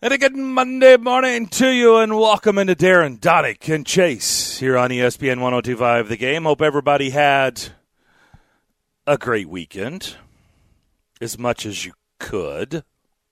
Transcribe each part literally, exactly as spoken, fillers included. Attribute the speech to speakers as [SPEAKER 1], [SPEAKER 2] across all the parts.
[SPEAKER 1] And a good Monday morning to you, and welcome into Darren, Donick, and Chase here on E S P N one oh two point five The Game. Hope everybody had a great weekend, as much as you could,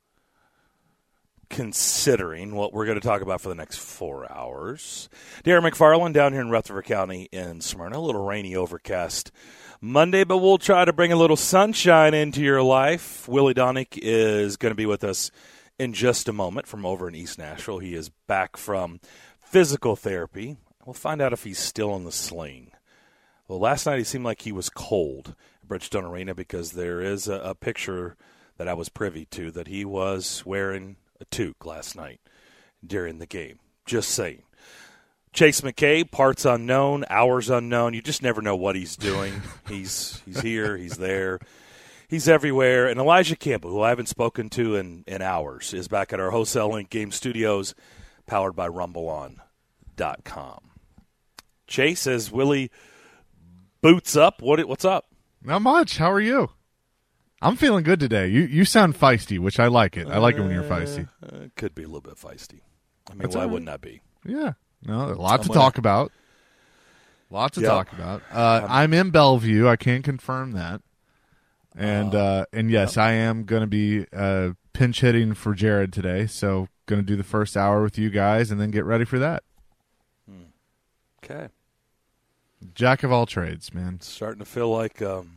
[SPEAKER 1] considering what we're going to talk about for the next four hours. Darren McFarland down here in Rutherford County in Smyrna. A little rainy, overcast Monday, but we'll try to bring a little sunshine into your life. Willie Donick is going to be with us in just a moment from over in East Nashville. He is back from physical therapy. We'll find out if he's still in the sling. Well, last night he seemed like he was cold at Bridgestone Arena because there is a, a picture that I was privy to that he was wearing a toque last night during the game. Just saying. Chase McKay, parts unknown, hours unknown. You just never know what he's doing. he's he's here, he's there. He's everywhere. And Elijah Campbell, who I haven't spoken to in, in hours, is back at our Wholesale Link Game Studios, powered by rumble on dot com. Chase, as Willie boots up, what what's up?
[SPEAKER 2] Not much. How are you? I'm feeling good today. You you sound feisty, which I like it. I like it when you're feisty.
[SPEAKER 1] Uh, it could be a little bit feisty. I mean,
[SPEAKER 2] That's
[SPEAKER 1] why
[SPEAKER 2] right.
[SPEAKER 1] wouldn't that be?
[SPEAKER 2] Yeah. No, a lot
[SPEAKER 1] I'm
[SPEAKER 2] to
[SPEAKER 1] gonna-
[SPEAKER 2] talk about. Lots to
[SPEAKER 1] Yep.
[SPEAKER 2] talk about. Uh, I'm in Bellevue. I can confirm that. And uh, and yes, I am going to be uh, pinch hitting for Jared today. So going to do the first hour with you guys and then get ready for that.
[SPEAKER 1] Okay.
[SPEAKER 2] Jack of all trades, man.
[SPEAKER 1] Starting to feel like um,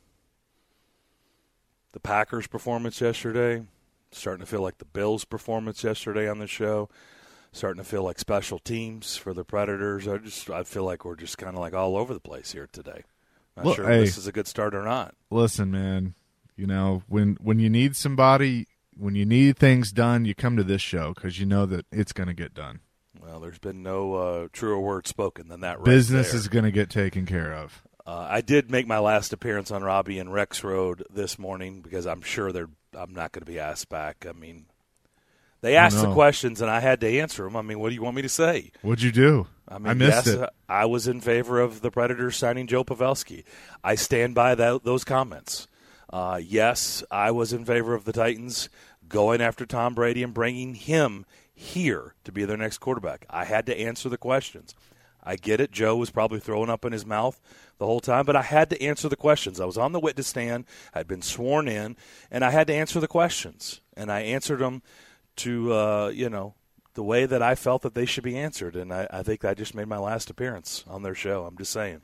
[SPEAKER 1] the Packers' performance yesterday. Starting to feel like the Bills' performance yesterday on the show. Starting to feel like special teams for the Predators. I just I feel like we're just kind of like all over the place here today. Not
[SPEAKER 2] Well,
[SPEAKER 1] sure
[SPEAKER 2] hey.
[SPEAKER 1] if this is a good start or not.
[SPEAKER 2] Listen, man, you know, when when you need somebody, when you need things done, you come to this show because you know that it's going to get done.
[SPEAKER 1] Well, there's been no uh, truer word spoken than that right
[SPEAKER 2] Business
[SPEAKER 1] there.
[SPEAKER 2] is going to get taken care of.
[SPEAKER 1] Uh, I did make my last appearance on Robbie and Rex Road this morning because I'm sure they're I'm not going to be asked back. I mean, they asked
[SPEAKER 2] no.
[SPEAKER 1] the questions and I had to answer them. I mean, what do you want me to say?
[SPEAKER 2] What'd you do?
[SPEAKER 1] I mean,
[SPEAKER 2] I missed
[SPEAKER 1] yes,
[SPEAKER 2] it.
[SPEAKER 1] I was in favor of the Predators signing Joe Pavelski. I stand by that, those comments. Uh, yes, I was in favor of the Titans going after Tom Brady and bringing him here to be their next quarterback. I had to answer the questions. I get it. Joe was probably throwing up in his mouth the whole time, but I had to answer the questions. I was on the witness stand. I'd been sworn in, and I had to answer the questions. And I answered them to, uh, you know, the way that I felt that they should be answered. And I, I think I just made my last appearance on their show. I'm just saying.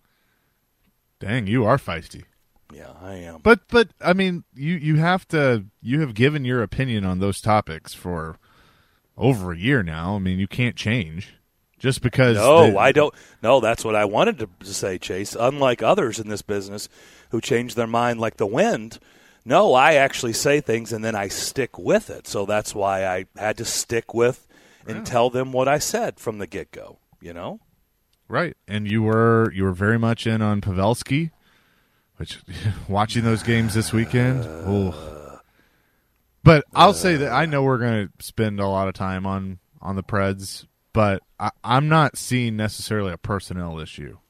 [SPEAKER 2] Dang, you are feisty.
[SPEAKER 1] Yeah, I am.
[SPEAKER 2] But but I mean, you you have to you have given your opinion on those topics for over a year now. I mean, you can't change just because.
[SPEAKER 1] No,
[SPEAKER 2] they-
[SPEAKER 1] I don't. No, that's what I wanted to, to say, Chase. Unlike others in this business who change their mind like the wind, no, I actually say things and then I stick with it. So that's why I had to stick with and
[SPEAKER 2] Yeah.
[SPEAKER 1] tell them what I said from the get-go, you know?
[SPEAKER 2] Right, and you were you were very much in on Pavelski, which watching those games this weekend. Oh. But I'll say that I know we're going to spend a lot of time on on the Preds, but I, I'm not seeing necessarily a personnel issue.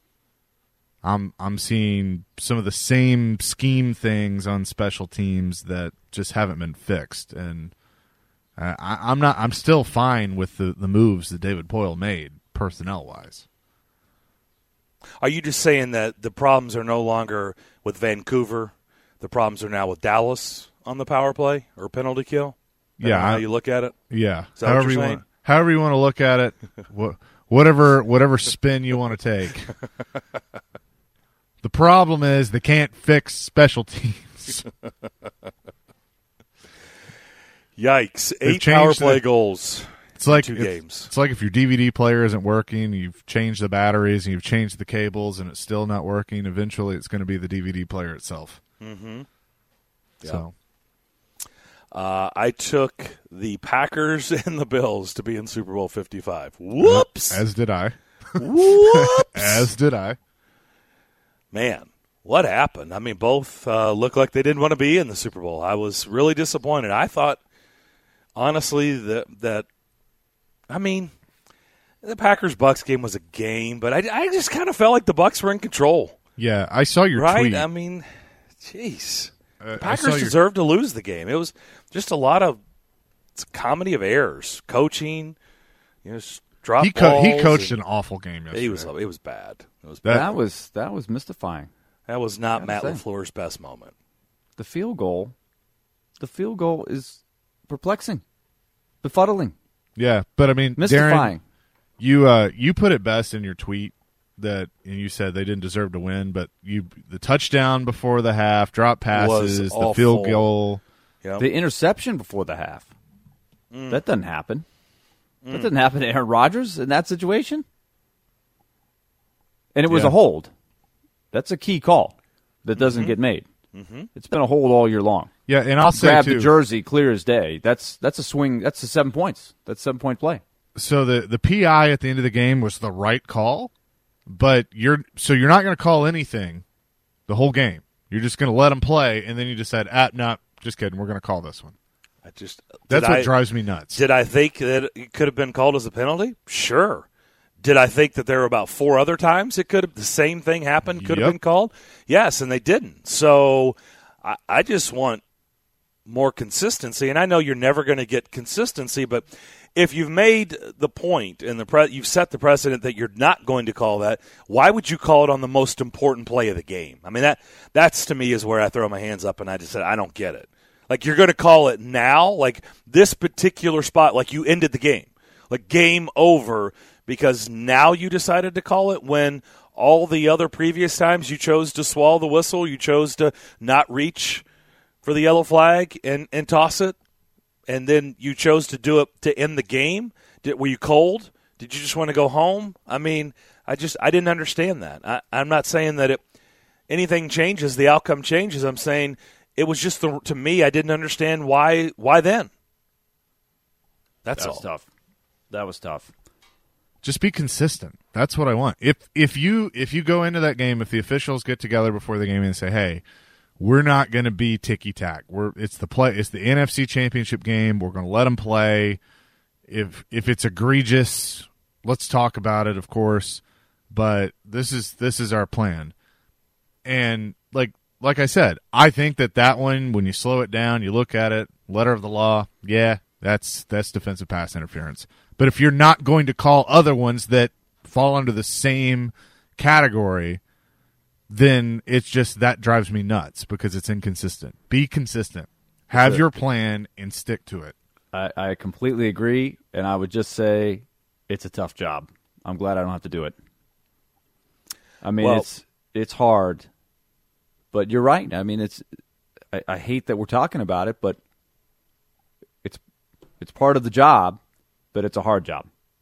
[SPEAKER 2] I'm I'm seeing some of the same scheme things on special teams that just haven't been fixed, and uh, I, I'm not. I'm still fine with the, the moves that David Poyle made personnel wise.
[SPEAKER 1] Are you just saying that the problems are no longer with Vancouver? The problems are now with Dallas on the power play or penalty kill? Is that
[SPEAKER 2] Yeah,
[SPEAKER 1] how
[SPEAKER 2] I-
[SPEAKER 1] you look at it?
[SPEAKER 2] Yeah,
[SPEAKER 1] Is that what
[SPEAKER 2] however
[SPEAKER 1] you're
[SPEAKER 2] you
[SPEAKER 1] saying?
[SPEAKER 2] want, however you want to look at it, wha- whatever whatever spin you want to take. The problem is they can't fix special teams.
[SPEAKER 1] Yikes!
[SPEAKER 2] They've
[SPEAKER 1] Eight power
[SPEAKER 2] changed
[SPEAKER 1] play
[SPEAKER 2] the-
[SPEAKER 1] goals.
[SPEAKER 2] It's like
[SPEAKER 1] two
[SPEAKER 2] it's,
[SPEAKER 1] games.
[SPEAKER 2] It's like if your D V D player isn't working, you've changed the batteries and you've changed the cables, and it's still not working. Eventually, it's going to be the D V D player itself.
[SPEAKER 1] Mm-hmm. Yeah.
[SPEAKER 2] So
[SPEAKER 1] Uh, I took the Packers and the Bills to be in Super Bowl fifty-five. Whoops!
[SPEAKER 2] as did I.
[SPEAKER 1] Whoops!
[SPEAKER 2] As did I.
[SPEAKER 1] Man, what happened? I mean, both uh, looked like they didn't want to be in the Super Bowl. I was really disappointed. I thought, honestly, that that I mean, the Packers-Bucks game was a game, but I, I just kind of felt like the Bucks were in control.
[SPEAKER 2] Yeah, I saw your
[SPEAKER 1] right?
[SPEAKER 2] tweet.
[SPEAKER 1] I mean, jeez.
[SPEAKER 2] Uh, I
[SPEAKER 1] Packers
[SPEAKER 2] saw your-
[SPEAKER 1] deserved to lose the game. It was just a lot of it's a comedy of errors. Coaching, you know, drop
[SPEAKER 2] he co-
[SPEAKER 1] balls.
[SPEAKER 2] He coached an awful game yesterday.
[SPEAKER 1] He was it was bad. It was
[SPEAKER 2] That,
[SPEAKER 1] bad.
[SPEAKER 3] That was that was mystifying.
[SPEAKER 1] That was not Matt
[SPEAKER 3] say.
[SPEAKER 1] LaFleur's best moment.
[SPEAKER 3] The field goal, the field goal is perplexing, befuddling,
[SPEAKER 2] yeah, but I mean,
[SPEAKER 3] mystifying.
[SPEAKER 2] Darren, you uh, you put it best in your tweet that, and you said they didn't deserve to win, but you the touchdown before the half, drop passes,
[SPEAKER 1] Was
[SPEAKER 2] the
[SPEAKER 1] awful.
[SPEAKER 2] field goal.
[SPEAKER 1] Yep.
[SPEAKER 3] The interception before the half.
[SPEAKER 1] Mm.
[SPEAKER 3] That doesn't happen. Mm. That doesn't happen to Aaron Rodgers in that situation. And it was
[SPEAKER 2] Yeah.
[SPEAKER 3] a hold. That's a key call that doesn't
[SPEAKER 1] Mm-hmm.
[SPEAKER 3] get made.
[SPEAKER 1] Mm-hmm.
[SPEAKER 3] It's been a hold all year long.
[SPEAKER 2] Yeah, and I'll say
[SPEAKER 3] Grab
[SPEAKER 2] too.
[SPEAKER 3] the jersey clear as day. That's that's a swing. That's a seven points. That's a seven point play.
[SPEAKER 2] So the the P I at the end of the game was the right call, but you're so you're not going to call anything the whole game. You're just going to let them play, and then you decide, ah, no, just kidding. We're going to call this one.
[SPEAKER 1] I just
[SPEAKER 2] That's
[SPEAKER 1] did
[SPEAKER 2] what
[SPEAKER 1] I,
[SPEAKER 2] drives me nuts.
[SPEAKER 1] Did I think that it could have been called as a penalty? Sure. Did I think that there were about four other times it could have the same thing happened could
[SPEAKER 2] Yep.
[SPEAKER 1] have been called? Yes, and they didn't. So I, I just want more consistency, and I know you're never going to get consistency, but if you've made the point and the pre- you've set the precedent that you're not going to call that, why would you call it on the most important play of the game? I mean, that that's to me is where I throw my hands up and I just said I don't get it. Like you're going to call it now, like this particular spot, like you ended the game, like game over, because now you decided to call it when all the other previous times you chose to swallow the whistle, you chose to not reach for the yellow flag and, and toss it, and then you chose to do it to end the game. Did, were you cold? Did you just want to go home? I mean, I just I didn't understand that. I, I'm not saying that it anything changes, the outcome changes. I'm saying it was just the, to me, I didn't understand why why then. That's
[SPEAKER 3] That
[SPEAKER 1] all.
[SPEAKER 3] was tough. That was tough.
[SPEAKER 2] Just be consistent. That's what I want. If if you if you go into that game, if the officials get together before the game and say, "Hey, we're not going to be ticky tack. We're it's the play. It's the N F C Championship game. We're going to let them play. If if it's egregious, let's talk about it, of course. But this is this is our plan." And like like I said, I think that that one, when you slow it down, you look at it, letter of the law. Yeah, that's that's defensive pass interference. But if you're not going to call other ones that fall under the same category, then it's just that drives me nuts because it's inconsistent. Be consistent. Have
[SPEAKER 3] That's
[SPEAKER 2] your plan and stick to it.
[SPEAKER 3] I, I completely agree, and I would just say it's a tough job. I'm glad I don't have to do it. I mean,
[SPEAKER 1] Well-
[SPEAKER 3] it's it's hard, but you're right. I mean, it's I, I hate that we're talking about it, but it's it's part of the job, but it's a hard job.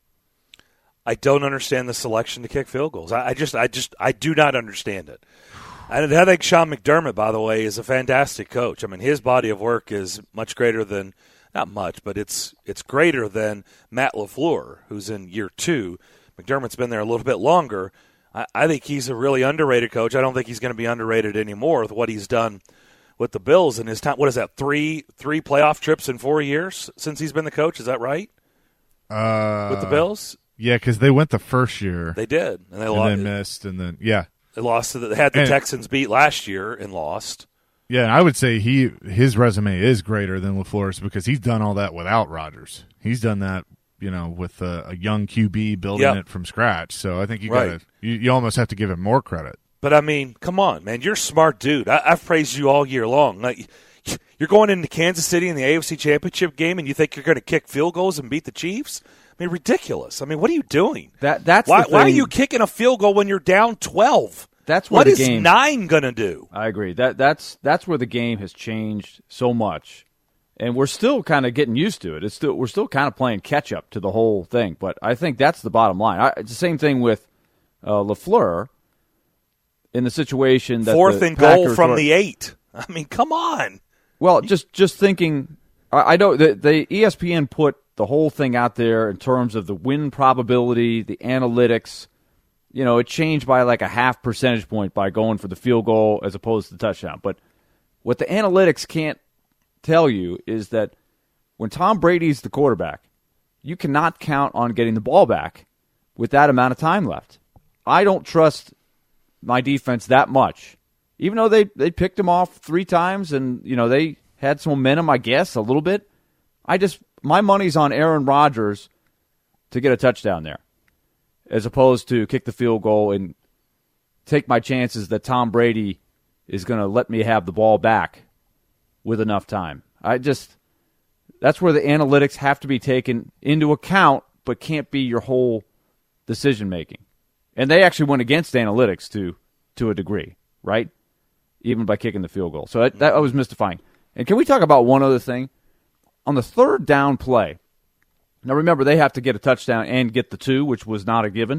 [SPEAKER 1] I don't understand the selection to kick field goals. I, I just, I just, I do not understand it. And I think Sean McDermott, by the way, is a fantastic coach. I mean, his body of work is much greater than, not much, but it's it's greater than Matt LaFleur, who's in year two. McDermott's been there a little bit longer. I, I think he's a really underrated coach. I don't think he's going to be underrated anymore with what he's done with the Bills in his time. What is that? Three three playoff trips in four years since he's been the coach. Is that right?
[SPEAKER 2] Uh,
[SPEAKER 1] With the Bills.
[SPEAKER 2] Yeah, because they went the first year
[SPEAKER 1] They did, and they
[SPEAKER 2] and
[SPEAKER 1] lost.
[SPEAKER 2] then missed, and then yeah,
[SPEAKER 1] They lost to the, they had the
[SPEAKER 2] And-
[SPEAKER 1] Texans beat last year and lost.
[SPEAKER 2] yeah. And I would say he his resume is greater than LaFleur's because he's done all that without Rodgers. He's done that, you know, with a, a young Q B building
[SPEAKER 1] Yep.
[SPEAKER 2] it from scratch. So I think you
[SPEAKER 1] Right.
[SPEAKER 2] got to you, you almost have to give him more credit.
[SPEAKER 1] But I mean, come on, man, you're a smart dude. I, I've praised you all year long. Like, you're going into Kansas City in the A F C Championship game, and you think you're going to kick field goals and beat the Chiefs? I mean, ridiculous. I mean, what are you doing?
[SPEAKER 3] That that's
[SPEAKER 1] why,
[SPEAKER 3] the
[SPEAKER 1] why are
[SPEAKER 3] thing.
[SPEAKER 1] you kicking a field goal when you're down twelve?
[SPEAKER 3] That's where
[SPEAKER 1] what
[SPEAKER 3] the
[SPEAKER 1] is
[SPEAKER 3] game-
[SPEAKER 1] nine going to do?
[SPEAKER 3] I agree. That that's that's where the game has changed so much, and we're still kind of getting used to it. It's still we're still kind of playing catch up to the whole thing. But I think that's the bottom line. I, it's the same thing with uh, LaFleur in the situation that
[SPEAKER 1] Fourth
[SPEAKER 3] the
[SPEAKER 1] and goal
[SPEAKER 3] Packers
[SPEAKER 1] from
[SPEAKER 3] were-
[SPEAKER 1] the eight. I mean, come on.
[SPEAKER 3] Well, just just thinking, I, I know that the E S P N put the whole thing out there in terms of the win probability, the analytics. You know, it changed by like a half percentage point by going for the field goal as opposed to the touchdown. But what the analytics can't tell you is that when Tom Brady's the quarterback, you cannot count on getting the ball back with that amount of time left. I don't trust my defense that much. Even though they, they picked him off three times and, you know, they had some momentum, I guess, a little bit. I just my money's on Aaron Rodgers to get a touchdown there, as opposed to kick the field goal and take my chances that Tom Brady is going to let me have the ball back with enough time. I just that's where the analytics have to be taken into account, but can't be your whole decision making. And they actually went against analytics to to a degree, right? Even by kicking the field goal. So that, that was mystifying. And can we talk about one other thing? On the third down play, now remember, they have to get a touchdown and get the two, which was not a given.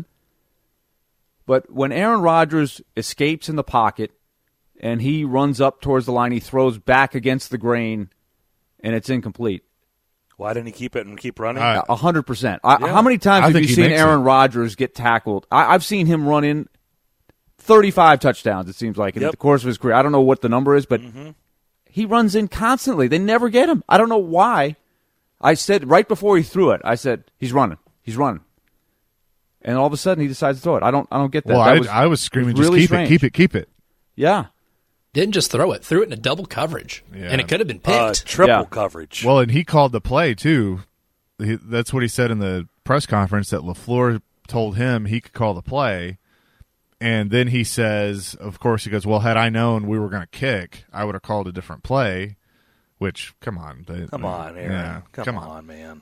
[SPEAKER 3] But when Aaron Rodgers escapes in the pocket and he runs up towards the line, he throws back against the grain, and it's incomplete.
[SPEAKER 1] Why didn't he keep it and keep running?
[SPEAKER 3] A hundred percent. How
[SPEAKER 1] Yeah.
[SPEAKER 3] many times
[SPEAKER 2] I
[SPEAKER 3] have
[SPEAKER 2] think
[SPEAKER 3] you
[SPEAKER 2] he
[SPEAKER 3] seen
[SPEAKER 2] makes
[SPEAKER 3] Aaron
[SPEAKER 2] it.
[SPEAKER 3] Rodgers get tackled? I, I've seen him run in thirty-five touchdowns, it seems like, in
[SPEAKER 1] Yep.
[SPEAKER 3] the course of his career. I don't know what the number is, but
[SPEAKER 1] Mm-hmm.
[SPEAKER 3] he runs in constantly. They never get him. I don't know why. I said right before he threw it, I said, he's running. He's running. And all of a sudden, he decides to throw it. I don't I don't get that.
[SPEAKER 2] Well,
[SPEAKER 3] that
[SPEAKER 2] I,
[SPEAKER 3] was,
[SPEAKER 2] I was screaming,
[SPEAKER 3] was
[SPEAKER 2] just
[SPEAKER 3] really
[SPEAKER 2] keep
[SPEAKER 3] strange.
[SPEAKER 2] it, keep it, keep it.
[SPEAKER 3] Yeah.
[SPEAKER 4] Didn't just throw it, threw it in a double coverage,
[SPEAKER 2] Yeah.
[SPEAKER 4] and it could have been
[SPEAKER 1] Uh,
[SPEAKER 4] picked.
[SPEAKER 1] triple
[SPEAKER 3] Yeah.
[SPEAKER 1] coverage.
[SPEAKER 2] Well, and he called the play, too. He, that's what he said in the press conference, that LaFleur told him he could call the play. And then he says, of course, he goes, well, had I known we were going to kick, I would have called a different play, which, come on. They,
[SPEAKER 1] come on, Aaron.
[SPEAKER 2] Yeah,
[SPEAKER 1] come,
[SPEAKER 2] come
[SPEAKER 1] on.
[SPEAKER 2] on.
[SPEAKER 1] man.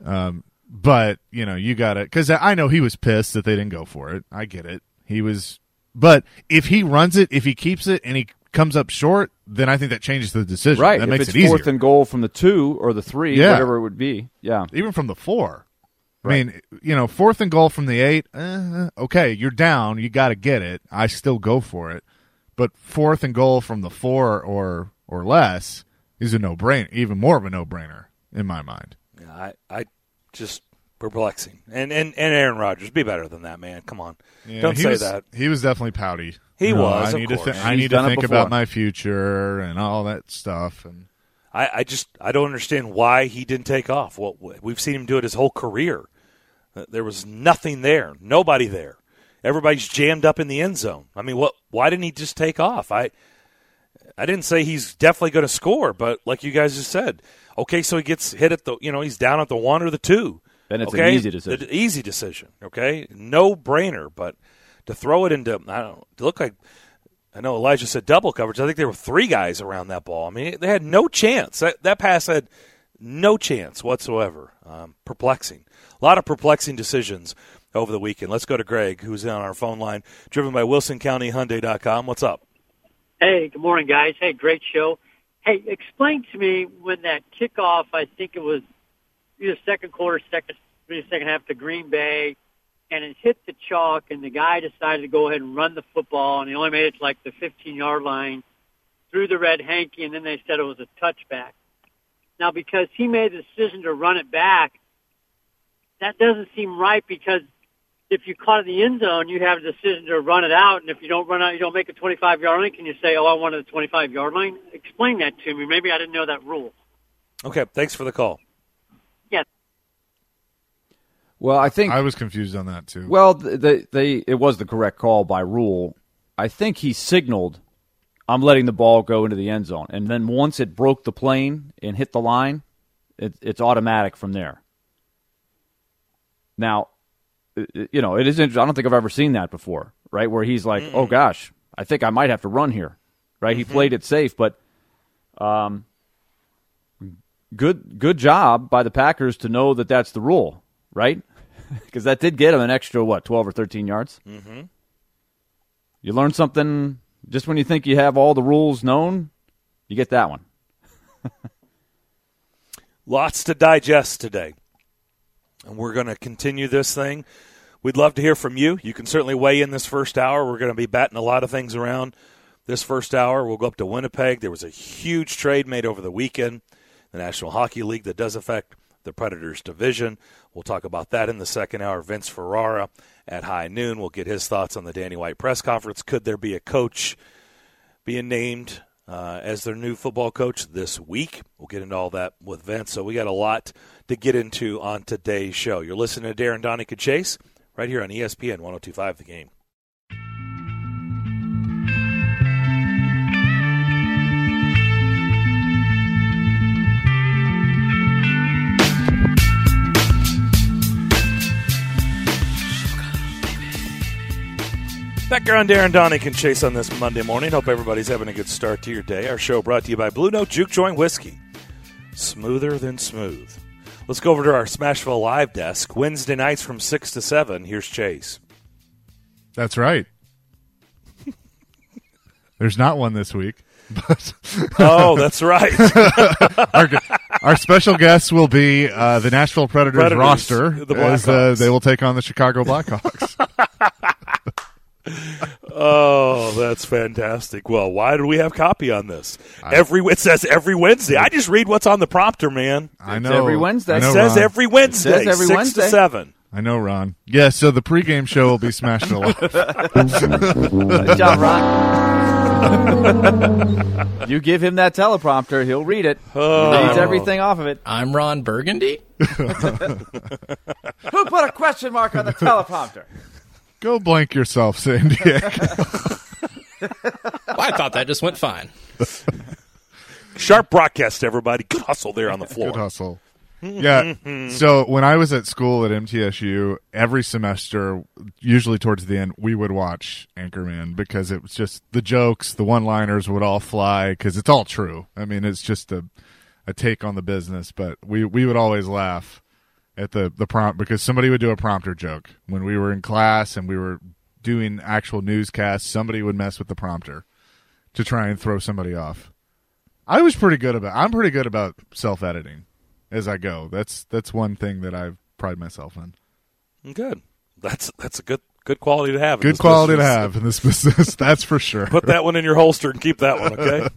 [SPEAKER 2] But, you know, you got to – because I know he was pissed that they didn't go for it. I get it. He was – but if he runs it, if he keeps it, and he comes up short, then I think that changes the decision.
[SPEAKER 3] Right.
[SPEAKER 2] That
[SPEAKER 3] if
[SPEAKER 2] makes
[SPEAKER 3] it's
[SPEAKER 2] it easier.
[SPEAKER 3] fourth and goal from the two or the three,
[SPEAKER 2] Yeah.
[SPEAKER 3] whatever it would be. Yeah.
[SPEAKER 2] Even from the four.
[SPEAKER 3] Right.
[SPEAKER 2] I mean, you know, fourth and goal from the eight, eh, okay, you're down. You got to get it. I still go for it. But fourth and goal from the four or or less is a no-brainer, even more of a no-brainer in my mind.
[SPEAKER 1] Yeah, I, I just perplexing. And, and and Aaron Rodgers, be better than that, man. Come on.
[SPEAKER 2] Yeah,
[SPEAKER 1] Don't
[SPEAKER 2] he
[SPEAKER 1] say
[SPEAKER 2] was,
[SPEAKER 1] that.
[SPEAKER 2] He was definitely pouty.
[SPEAKER 1] He
[SPEAKER 2] You know,
[SPEAKER 1] was,
[SPEAKER 2] I
[SPEAKER 1] of
[SPEAKER 2] need to
[SPEAKER 1] course.
[SPEAKER 2] thi- I
[SPEAKER 3] He's
[SPEAKER 2] need to
[SPEAKER 3] done it
[SPEAKER 2] think
[SPEAKER 3] before.
[SPEAKER 2] about my future and all that stuff. And
[SPEAKER 1] I, I just I don't understand why he didn't take off. Well, we've seen him do it his whole career. There was nothing there, nobody there. Everybody's jammed up in the end zone. I mean, what? Why didn't he just take off? I I didn't say he's definitely going to score, but like you guys just said, okay, so he gets hit at the, you know, he's down at the one or the two.
[SPEAKER 3] Then it's an
[SPEAKER 1] okay?
[SPEAKER 3] easy decision.
[SPEAKER 1] The easy decision, okay? No brainer, but to throw it into, I don't know, to look like, I know Elijah said double coverage. I think there were three guys around that ball. I mean, they had no chance. That, that pass had no chance whatsoever. Um, perplexing. A lot of perplexing decisions over the weekend. Let's go to Greg, who's on our phone line, driven by Wilson County Hyundai dot com. What's up?
[SPEAKER 5] Hey, good morning, guys. Hey, great show. Hey, explain to me when that kickoff, I think it was either second quarter, second, second half to Green Bay, and it hit the chalk, and the guy decided to go ahead and run the football, and he only made it to like the fifteen-yard line, threw the red hanky, and then they said it was a touchback. Now, because he made the decision to run it back, that doesn't seem right, because if you caught it in the end zone, you have a decision to run it out, and if you don't run out, you don't make a twenty-five-yard line, can you say, oh, I wanted a twenty-five-yard line? Explain that to me. Maybe I didn't know that rule.
[SPEAKER 1] Okay, thanks for the call.
[SPEAKER 5] Yeah.
[SPEAKER 3] Well, I think
[SPEAKER 2] I was confused on that, too.
[SPEAKER 3] Well, they, they it was the correct call by rule. I think he signaled, I'm letting the ball go into the end zone. And then once it broke the plane and hit the line, it, it's automatic from there. Now, it, you know, it is interesting. I don't think I've ever seen that before, right, where he's like, oh, gosh, I think I might have to run here, right? Mm-hmm. He played it safe, but um, good good job by the Packers to know that that's the rule, right? Because that did get him an extra, what, twelve or thirteen yards?
[SPEAKER 1] Mm-hmm.
[SPEAKER 3] You learn something just when you think you have all the rules known, you get that one.
[SPEAKER 1] Lots to digest today. And we're going to continue this thing. We'd love to hear from you. You can certainly weigh in this first hour. We're going to be batting a lot of things around this first hour. We'll go up to Winnipeg. There was a huge trade made over the weekend, the National Hockey League, that does affect the Predators division. We'll talk about that in the second hour. Vince Ferrara at high noon. We'll get his thoughts on the Danny White press conference. Could there be a coach being named uh, as their new football coach this week? We'll get into all that with Vince. So we got a lot to get into on today's show. You're listening to Darren Donica Chase right here on E S P N one oh two point five The Game. Becker on Darren Donick and Chase on this Monday morning. Hope everybody's having a good start to your day. Our show brought to you by Blue Note Juke Joint Whiskey. Smoother than smooth. Let's go over to our Smashville Live desk. Wednesday nights from six to seven. Here's Chase.
[SPEAKER 2] That's right. There's not one this week. But
[SPEAKER 1] oh, that's right.
[SPEAKER 2] our, our special guests will be uh, the Nashville Predators,
[SPEAKER 1] Predators
[SPEAKER 2] roster.
[SPEAKER 1] The
[SPEAKER 2] as uh, they will take on the Chicago Blackhawks.
[SPEAKER 1] Oh, that's fantastic. Well, why do we have copy on this?
[SPEAKER 2] I,
[SPEAKER 1] every It says every Wednesday. I just read what's on the prompter, man.
[SPEAKER 2] I
[SPEAKER 3] It's
[SPEAKER 2] know.
[SPEAKER 3] every Wednesday.
[SPEAKER 1] It
[SPEAKER 2] know,
[SPEAKER 1] says
[SPEAKER 2] Ron.
[SPEAKER 1] every Wednesday,
[SPEAKER 3] It says every
[SPEAKER 1] six
[SPEAKER 3] Wednesday.
[SPEAKER 1] to seven.
[SPEAKER 2] I know, Ron. Yeah, so the pregame show will be Smashville Live.
[SPEAKER 3] Good job, Ron. You give him that teleprompter, he'll read it.
[SPEAKER 1] Oh.
[SPEAKER 3] Reads everything off of it.
[SPEAKER 4] I'm Ron Burgundy.
[SPEAKER 3] Who put a question mark on the teleprompter?
[SPEAKER 2] Go blank yourself, San Diego.
[SPEAKER 4] Well, I thought that just went fine.
[SPEAKER 1] Sharp broadcast, everybody. Good hustle there on the floor.
[SPEAKER 2] Good hustle. Yeah. So when I was at school at M T S U, every semester, usually towards the end, we would watch Anchorman because it was just the jokes, the one-liners would all fly because it's all true. I mean, it's just a a take on the business, but we, we would always laugh at the, the prompt because somebody would do a prompter joke. When we were in class and we were doing actual newscasts, somebody would mess with the prompter to try and throw somebody off. I was pretty good about I'm pretty good about self-editing as I go. That's that's one thing that I pride myself on.
[SPEAKER 1] Good. That's that's a good good quality to have. in
[SPEAKER 2] Good
[SPEAKER 1] this
[SPEAKER 2] quality to
[SPEAKER 1] business.
[SPEAKER 2] have in this business, that's for sure.
[SPEAKER 1] Put that one in your holster and keep that one, okay?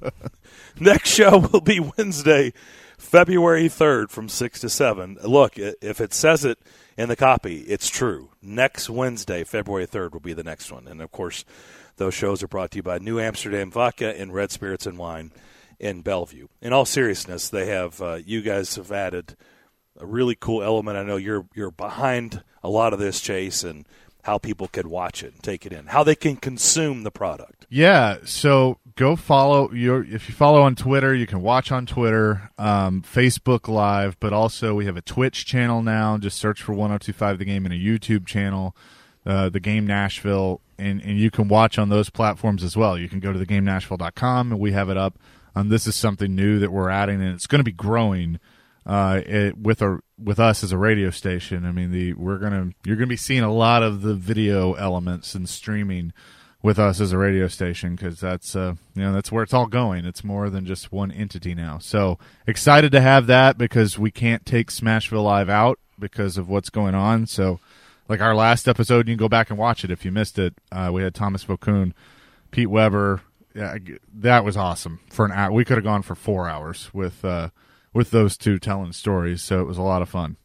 [SPEAKER 1] Next show will be Wednesday, February third from six to seven. Look, if it says it in the copy, it's true. Next Wednesday, February third, will be the next one. And, of course, those shows are brought to you by New Amsterdam Vodka and Red Spirits and Wine in Bellevue. In all seriousness, they have uh, you guys have added a really cool element. I know you're you're behind a lot of this, Chase, and how people can watch it and take it in, how they can consume the product.
[SPEAKER 2] Yeah, so go follow your if you follow on Twitter, you can watch on Twitter, um, Facebook Live, but also we have a Twitch channel now. Just search for one oh two five The Game and a YouTube channel, uh, The Game Nashville, and, and you can watch on those platforms as well. You can go to the game nashville dot com, and we have it up. Um, this is something new that we're adding, and it's going to be growing uh, it, with a with us as a radio station. I mean, the we're gonna you're gonna be seeing a lot of the video elements and streaming with us as a radio station because that's uh, you know that's where it's all going. It's more than just one entity now. So excited to have that because we can't take Smashville Live out because of what's going on. So like our last episode, you can go back and watch it if you missed it. Uh, we had Thomas Vokoun, Pete Weber. Yeah, that was awesome. For an hour, we could have gone for four hours with uh, with those two telling stories. So it was a lot of fun.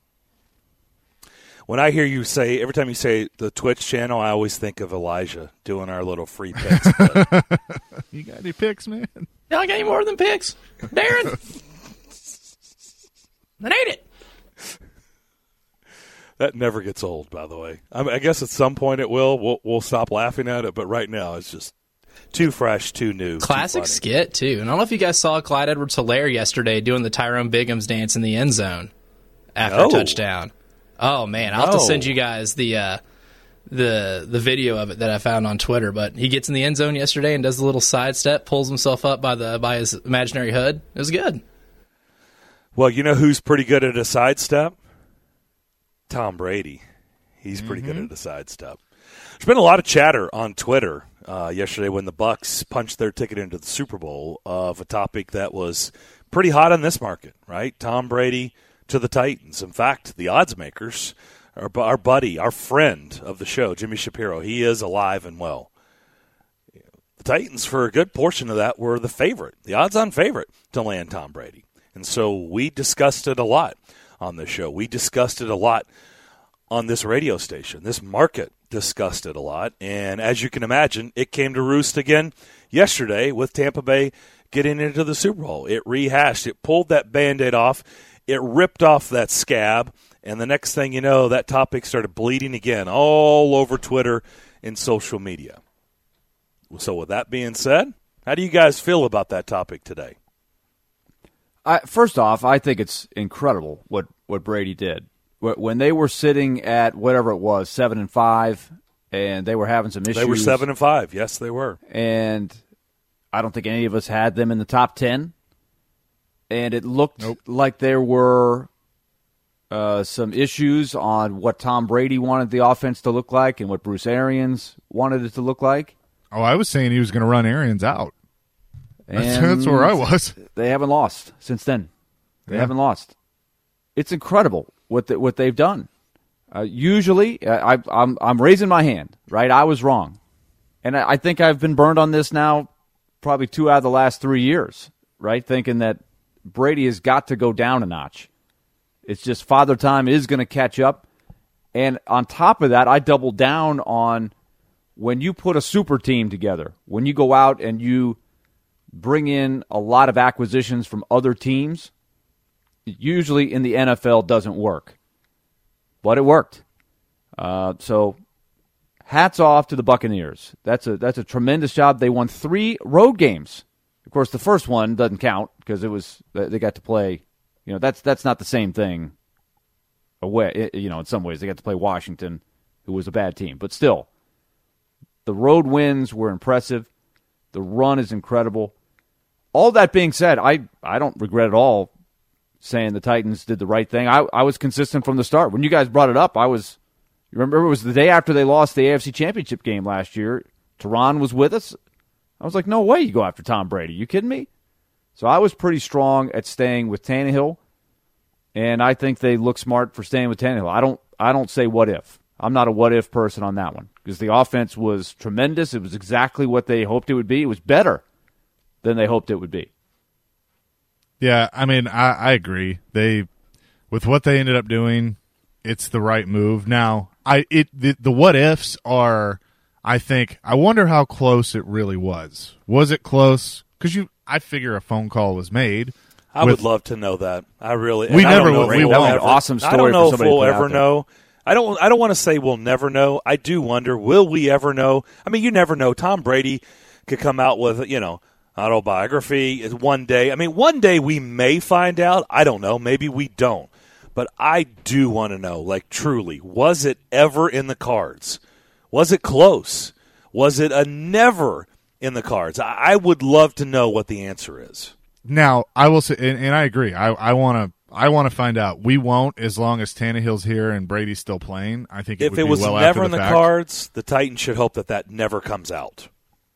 [SPEAKER 1] When I hear you say, every time you say the Twitch channel, I always think of Elijah doing our little free picks.
[SPEAKER 2] You got any picks, man?
[SPEAKER 4] Y'all got any more than picks? Darren? That ain't it.
[SPEAKER 1] That never gets old, by the way. I, mean, I guess at some point it will. We'll, we'll stop laughing at it, but right now it's just too fresh, too new.
[SPEAKER 4] Classic
[SPEAKER 1] too
[SPEAKER 4] skit, too. And I don't know if you guys saw Clyde Edwards-Helaire yesterday doing the Tyrone Biggums dance in the end zone after
[SPEAKER 1] No.
[SPEAKER 4] a touchdown. Oh, man. I'll have
[SPEAKER 1] No.
[SPEAKER 4] to send you guys the uh, the the video of it that I found on Twitter. But he gets in the end zone yesterday and does a little sidestep, pulls himself up by the by his imaginary hood. It was good.
[SPEAKER 1] Well, you know who's pretty good at a sidestep? Tom Brady. He's pretty
[SPEAKER 2] Mm-hmm.
[SPEAKER 1] good at a sidestep. There's been a lot of chatter on Twitter uh, yesterday when the Bucks punched their ticket into the Super Bowl of a topic that was pretty hot on this market, right? Tom Brady to the Titans. In fact, the odds makers, our, our buddy, our friend of the show, Jimmy Shapiro, he is alive and well. The Titans, for a good portion of that, were the favorite, the odds-on favorite to land Tom Brady. And so we discussed it a lot on this show. We discussed it a lot on this radio station. This market discussed it a lot. And as you can imagine, it came to roost again yesterday with Tampa Bay getting into the Super Bowl. It rehashed. It pulled that Band-Aid off. It ripped off that scab. And the next thing you know, that topic started bleeding again all over Twitter and social media. So with that being said, how do you guys feel about that topic today?
[SPEAKER 3] I, first off, I think it's incredible what, what Brady did. When they were sitting at whatever it was, seven and five, and they were having some issues.
[SPEAKER 1] They were seven and five. Yes, they were.
[SPEAKER 3] And I don't think any of us had them in the top ten. And it looked
[SPEAKER 2] Nope.
[SPEAKER 3] like there were uh, some issues on what Tom Brady wanted the offense to look like and what Bruce Arians wanted it to look like.
[SPEAKER 2] Oh, I was saying he was going to run Arians out. That's,
[SPEAKER 3] And
[SPEAKER 2] that's where I was.
[SPEAKER 3] They haven't lost since then. They
[SPEAKER 2] Yeah.
[SPEAKER 3] haven't lost. It's incredible what the, what they've done. Uh, usually, I, I, I'm I'm raising my hand. Right, I was wrong, and I, I think I've been burned on this now, probably two out of the last three years. Right, thinking that Brady has got to go down a notch. It's just Father Time is going to catch up, and on top of that, I double down on when you put a super team together, when you go out and you bring in a lot of acquisitions from other teams, it usually in the N F L doesn't work. But it worked. Uh, so hats off to the Buccaneers. That's a that's a tremendous job. They won three road games. Of course, the first one doesn't count because it was they got to play. You know, that's that's not the same thing. Away, it, you know, in some ways they got to play Washington, who was a bad team, but still, the road wins were impressive. The run is incredible. All that being said, I I don't regret at all saying the Titans did the right thing. I, I was consistent from the start. When you guys brought it up, I was, you remember it was the day after they lost the A F C Championship game last year. Teron was with us. I was like, no way you go after Tom Brady. You kidding me? So I was pretty strong at staying with Tannehill, and I think they look smart for staying with Tannehill. I don't, I don't say what if. I'm not a what if person on that one because the offense was tremendous. It was exactly what they hoped it would be. It was better than they hoped it would be.
[SPEAKER 2] Yeah, I mean, I, I agree. They, with what they ended up doing, it's the right move. Now, I it the, the what ifs are, I think, I wonder how close it really was. Was it close? Because you, I figure a phone call was made.
[SPEAKER 1] I
[SPEAKER 2] with,
[SPEAKER 1] would love to know that. I really.
[SPEAKER 2] We
[SPEAKER 1] and I
[SPEAKER 2] never
[SPEAKER 1] don't know
[SPEAKER 2] will.
[SPEAKER 1] if
[SPEAKER 2] We
[SPEAKER 1] we'll
[SPEAKER 2] won't.
[SPEAKER 1] ever-
[SPEAKER 3] That would be an awesome
[SPEAKER 1] I
[SPEAKER 3] story
[SPEAKER 1] don't know
[SPEAKER 3] for
[SPEAKER 1] if
[SPEAKER 3] somebody to
[SPEAKER 1] we'll
[SPEAKER 3] put out
[SPEAKER 1] ever
[SPEAKER 3] there.
[SPEAKER 1] know. I don't. I don't want to say we'll never know. I do wonder. Will we ever know? I mean, you never know. Tom Brady could come out with, you know, autobiography one day. I mean, one day we may find out. I don't know. Maybe we don't. But I do want to know, like, truly, was it ever in the cards? Was it close? Was it a never in the cards? I, I would love to know what the answer is.
[SPEAKER 2] Now, I will say, and, and I agree. I, I want to. I want to find out. We won't, as long as Tannehill's here and Brady's still playing. I think it
[SPEAKER 1] If
[SPEAKER 2] would
[SPEAKER 1] it
[SPEAKER 2] be
[SPEAKER 1] was
[SPEAKER 2] well
[SPEAKER 1] never
[SPEAKER 2] after
[SPEAKER 1] in the
[SPEAKER 2] fact.
[SPEAKER 1] cards, the Titans should hope that that never comes out.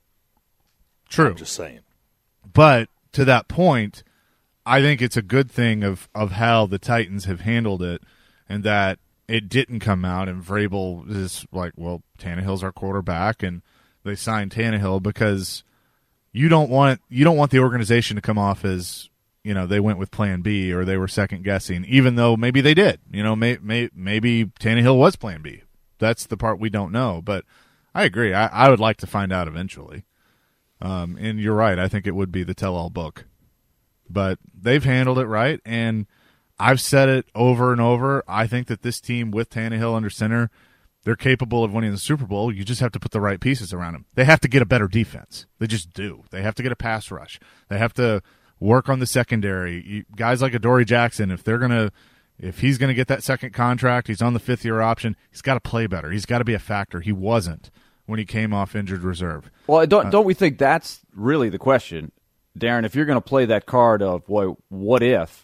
[SPEAKER 2] True.
[SPEAKER 1] I'm just saying.
[SPEAKER 2] But to that point, I think it's a good thing of, of how the Titans have handled it and that it didn't come out and Vrabel is like, well, Tannehill's our quarterback, and they signed Tannehill because you don't want you don't want the organization to come off as, you know, they went with plan B or they were second guessing, even though maybe they did. You know, may, may, maybe Tannehill was plan B. That's the part we don't know. But I agree. I, I would like to find out eventually. Um, and you're right. I think it would be the tell-all book. But they've handled it right, and I've said it over and over. I think that this team with Tannehill under center, they're capable of winning the Super Bowl. You just have to put the right pieces around them. They have to get a better defense. They just do. They have to get a pass rush. They have to work on the secondary. You, guys like Adoree Jackson, if they're gonna, if he's gonna get that second contract, he's on the fifth year option. He's got to play better. He's got to be a factor. He wasn't when he came off injured reserve.
[SPEAKER 3] Well, don't don't we think that's really the question, Darren? If you're going to play that card of, boy, what if?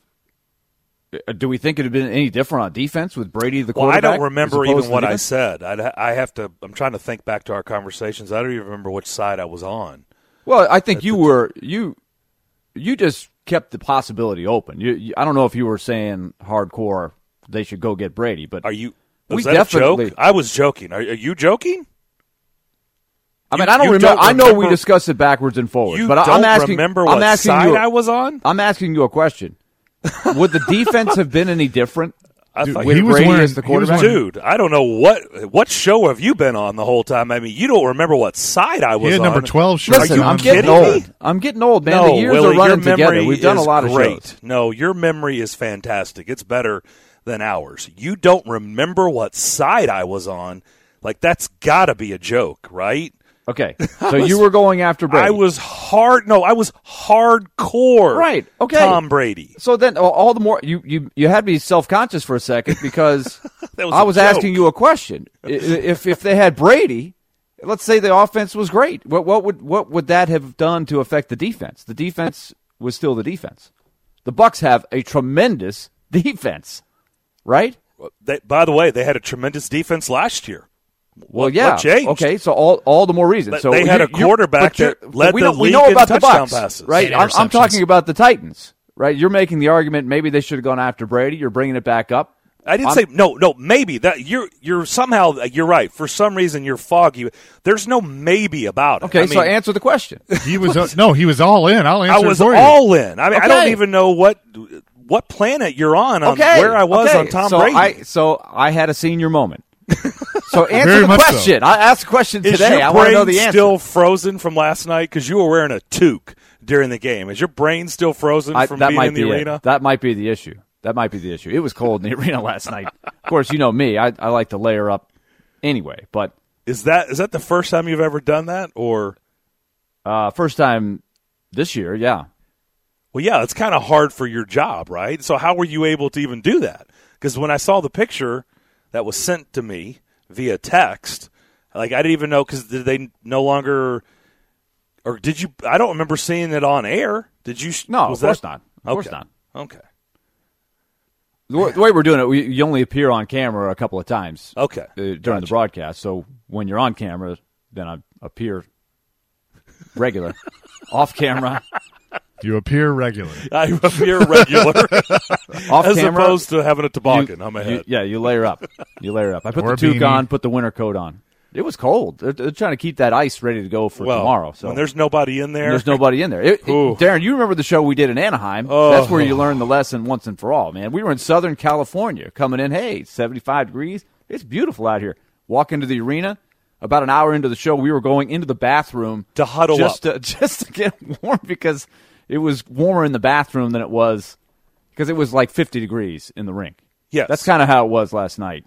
[SPEAKER 3] Do we think it would have been any different on defense with Brady the
[SPEAKER 1] Well, I
[SPEAKER 3] quarterback?
[SPEAKER 1] don't remember
[SPEAKER 3] as opposed
[SPEAKER 1] even
[SPEAKER 3] to
[SPEAKER 1] what
[SPEAKER 3] the
[SPEAKER 1] I
[SPEAKER 3] defense?
[SPEAKER 1] said. I'd, I have to. I'm trying to think back to our conversations. I don't even remember which side I was on.
[SPEAKER 3] Well, I think you were you you just kept the possibility open. You, you, I don't know if you were saying hardcore they should go get Brady, but
[SPEAKER 1] Are you?
[SPEAKER 3] We
[SPEAKER 1] Was that
[SPEAKER 3] definitely-
[SPEAKER 1] a joke? I was joking. Are, are you joking?
[SPEAKER 3] I mean,
[SPEAKER 1] You-
[SPEAKER 3] I don't
[SPEAKER 1] you
[SPEAKER 3] remember.
[SPEAKER 1] don't
[SPEAKER 3] I know we
[SPEAKER 1] remember-
[SPEAKER 3] discussed it backwards and forwards,
[SPEAKER 1] You
[SPEAKER 3] but I-
[SPEAKER 1] don't
[SPEAKER 3] I'm asking.
[SPEAKER 1] remember
[SPEAKER 3] I'm
[SPEAKER 1] what
[SPEAKER 3] asking
[SPEAKER 1] side
[SPEAKER 3] you.
[SPEAKER 1] I was on?
[SPEAKER 3] I'm asking you a question. Would the defense have been any different?
[SPEAKER 1] I
[SPEAKER 2] Dude,
[SPEAKER 1] thought
[SPEAKER 3] with
[SPEAKER 2] he was
[SPEAKER 3] Brady
[SPEAKER 2] wearing-
[SPEAKER 3] as the
[SPEAKER 2] he was
[SPEAKER 3] quarterback?
[SPEAKER 2] wearing-
[SPEAKER 1] Dude, I don't know what what show have you been on the whole time. I mean, you don't remember what side I was
[SPEAKER 2] He had
[SPEAKER 1] on.
[SPEAKER 2] number twelve shirt.
[SPEAKER 3] Listen,
[SPEAKER 1] you
[SPEAKER 3] I'm
[SPEAKER 1] kidding
[SPEAKER 3] getting
[SPEAKER 1] me?
[SPEAKER 3] old. I'm getting old, man.
[SPEAKER 1] No,
[SPEAKER 3] the years
[SPEAKER 1] Willie,
[SPEAKER 3] are running
[SPEAKER 1] your
[SPEAKER 3] together.
[SPEAKER 1] memory
[SPEAKER 3] We've done a
[SPEAKER 1] is
[SPEAKER 3] lot of
[SPEAKER 1] great.
[SPEAKER 3] shows.
[SPEAKER 1] No, your memory is fantastic. It's better than ours. You don't remember what side I was on. Like, that's got to be a joke, right?
[SPEAKER 3] Okay, so you were going after Brady.
[SPEAKER 1] I was hard. No, I was hardcore.
[SPEAKER 3] Right, okay.
[SPEAKER 1] Tom Brady.
[SPEAKER 3] So then, all- all the more you you you had me self conscious for a second because
[SPEAKER 1] That was
[SPEAKER 3] I
[SPEAKER 1] a
[SPEAKER 3] was
[SPEAKER 1] joke.
[SPEAKER 3] asking you a question. if if they had Brady, let's say the offense was great. What what would what would that have done to affect the defense? The defense was still the defense. The Bucs have a tremendous defense, right?
[SPEAKER 1] They, by the way, they had a tremendous defense last year.
[SPEAKER 3] Well,
[SPEAKER 1] what,
[SPEAKER 3] yeah.
[SPEAKER 1] What changed?
[SPEAKER 3] Okay, so all all the more reason. So
[SPEAKER 1] they had
[SPEAKER 3] you,
[SPEAKER 1] a quarterback
[SPEAKER 3] you,
[SPEAKER 1] that led
[SPEAKER 3] we
[SPEAKER 1] the
[SPEAKER 3] know,
[SPEAKER 1] league
[SPEAKER 3] we know
[SPEAKER 1] in
[SPEAKER 3] about the
[SPEAKER 1] touchdown
[SPEAKER 3] Bucs,
[SPEAKER 1] passes,
[SPEAKER 3] right?
[SPEAKER 4] And
[SPEAKER 3] I'm, I'm
[SPEAKER 4] interceptions.
[SPEAKER 3] talking about the Titans, right? You're making the argument maybe they should have gone after Brady. You're bringing it back up.
[SPEAKER 1] I didn't
[SPEAKER 3] I'm,
[SPEAKER 1] say no, no. Maybe that you're you're somehow you're right. For some reason, you're foggy. There's no maybe about it.
[SPEAKER 3] Okay,
[SPEAKER 1] I
[SPEAKER 3] so
[SPEAKER 1] mean,
[SPEAKER 3] answer the question.
[SPEAKER 2] He was no, he was all in. I'll answer
[SPEAKER 1] I was
[SPEAKER 2] it for
[SPEAKER 1] all in. I mean, I don't
[SPEAKER 3] Okay.
[SPEAKER 1] even know what what planet you're on on
[SPEAKER 3] Okay,
[SPEAKER 1] where I was
[SPEAKER 3] okay.
[SPEAKER 1] on Tom
[SPEAKER 3] so
[SPEAKER 1] Brady.
[SPEAKER 3] I, so I had a senior moment. So answer
[SPEAKER 2] Very
[SPEAKER 3] the
[SPEAKER 2] much so.
[SPEAKER 3] question. I asked the question
[SPEAKER 1] Is
[SPEAKER 3] today.
[SPEAKER 1] your
[SPEAKER 3] I want to
[SPEAKER 1] brain
[SPEAKER 3] know the answer.
[SPEAKER 1] still frozen from last night because you were wearing a toque during the game? Is your brain still frozen
[SPEAKER 3] I,
[SPEAKER 1] from
[SPEAKER 3] that
[SPEAKER 1] being
[SPEAKER 3] might
[SPEAKER 1] in the
[SPEAKER 3] be
[SPEAKER 1] arena?
[SPEAKER 3] It. That might be the issue. That might be the issue. It was cold in the arena last night. Of course, you know me. I, I like to layer up anyway. But
[SPEAKER 1] Is that is that the first time you've ever done that, or?
[SPEAKER 3] uh, first time this year, yeah.
[SPEAKER 1] Well, yeah, it's kind of hard for your job, right? So how were you able to even do that? Because when I saw the picture that was sent to me via text, like I didn't even know, because did they no longer, or did you? I don't remember seeing it on air. Did you?
[SPEAKER 3] No,
[SPEAKER 1] was
[SPEAKER 3] of course
[SPEAKER 1] that,
[SPEAKER 3] not. Of course
[SPEAKER 1] okay.
[SPEAKER 3] not.
[SPEAKER 1] Okay.
[SPEAKER 3] The, w- the way we're doing it, we, you only appear on camera a couple of times
[SPEAKER 1] Okay.
[SPEAKER 3] uh, during
[SPEAKER 1] Gotcha.
[SPEAKER 3] the broadcast. So when you're on camera, then I appear regular. Off camera,
[SPEAKER 2] You appear regular.
[SPEAKER 1] I appear regular,
[SPEAKER 3] off
[SPEAKER 1] as
[SPEAKER 3] camera.
[SPEAKER 1] opposed to having a toboggan
[SPEAKER 3] you-
[SPEAKER 1] on my
[SPEAKER 3] you-
[SPEAKER 1] head.
[SPEAKER 3] yeah, you layer up. You layer up. I put
[SPEAKER 2] Or
[SPEAKER 3] the
[SPEAKER 2] a
[SPEAKER 3] toque
[SPEAKER 2] beanie.
[SPEAKER 3] on, put the winter coat on. It was cold. They're, they're trying to keep that ice ready to go for
[SPEAKER 1] well,
[SPEAKER 3] tomorrow. So
[SPEAKER 1] when there's nobody in there,
[SPEAKER 3] there's nobody in there. It, it-
[SPEAKER 1] Ooh.
[SPEAKER 3] Darren, you remember the show we did in Anaheim?
[SPEAKER 1] Oh.
[SPEAKER 3] That's where you learn the lesson once and for all, man. We were in Southern California, coming in. Hey, it's seventy-five degrees. It's beautiful out here. Walk into the arena. About an hour into the show, we were going into the bathroom
[SPEAKER 1] To huddle
[SPEAKER 3] just
[SPEAKER 1] up.
[SPEAKER 3] to, just to get warm because it was warmer in the bathroom than it was because it was like fifty degrees in the rink.
[SPEAKER 1] Yes.
[SPEAKER 3] That's kind of how it was last night.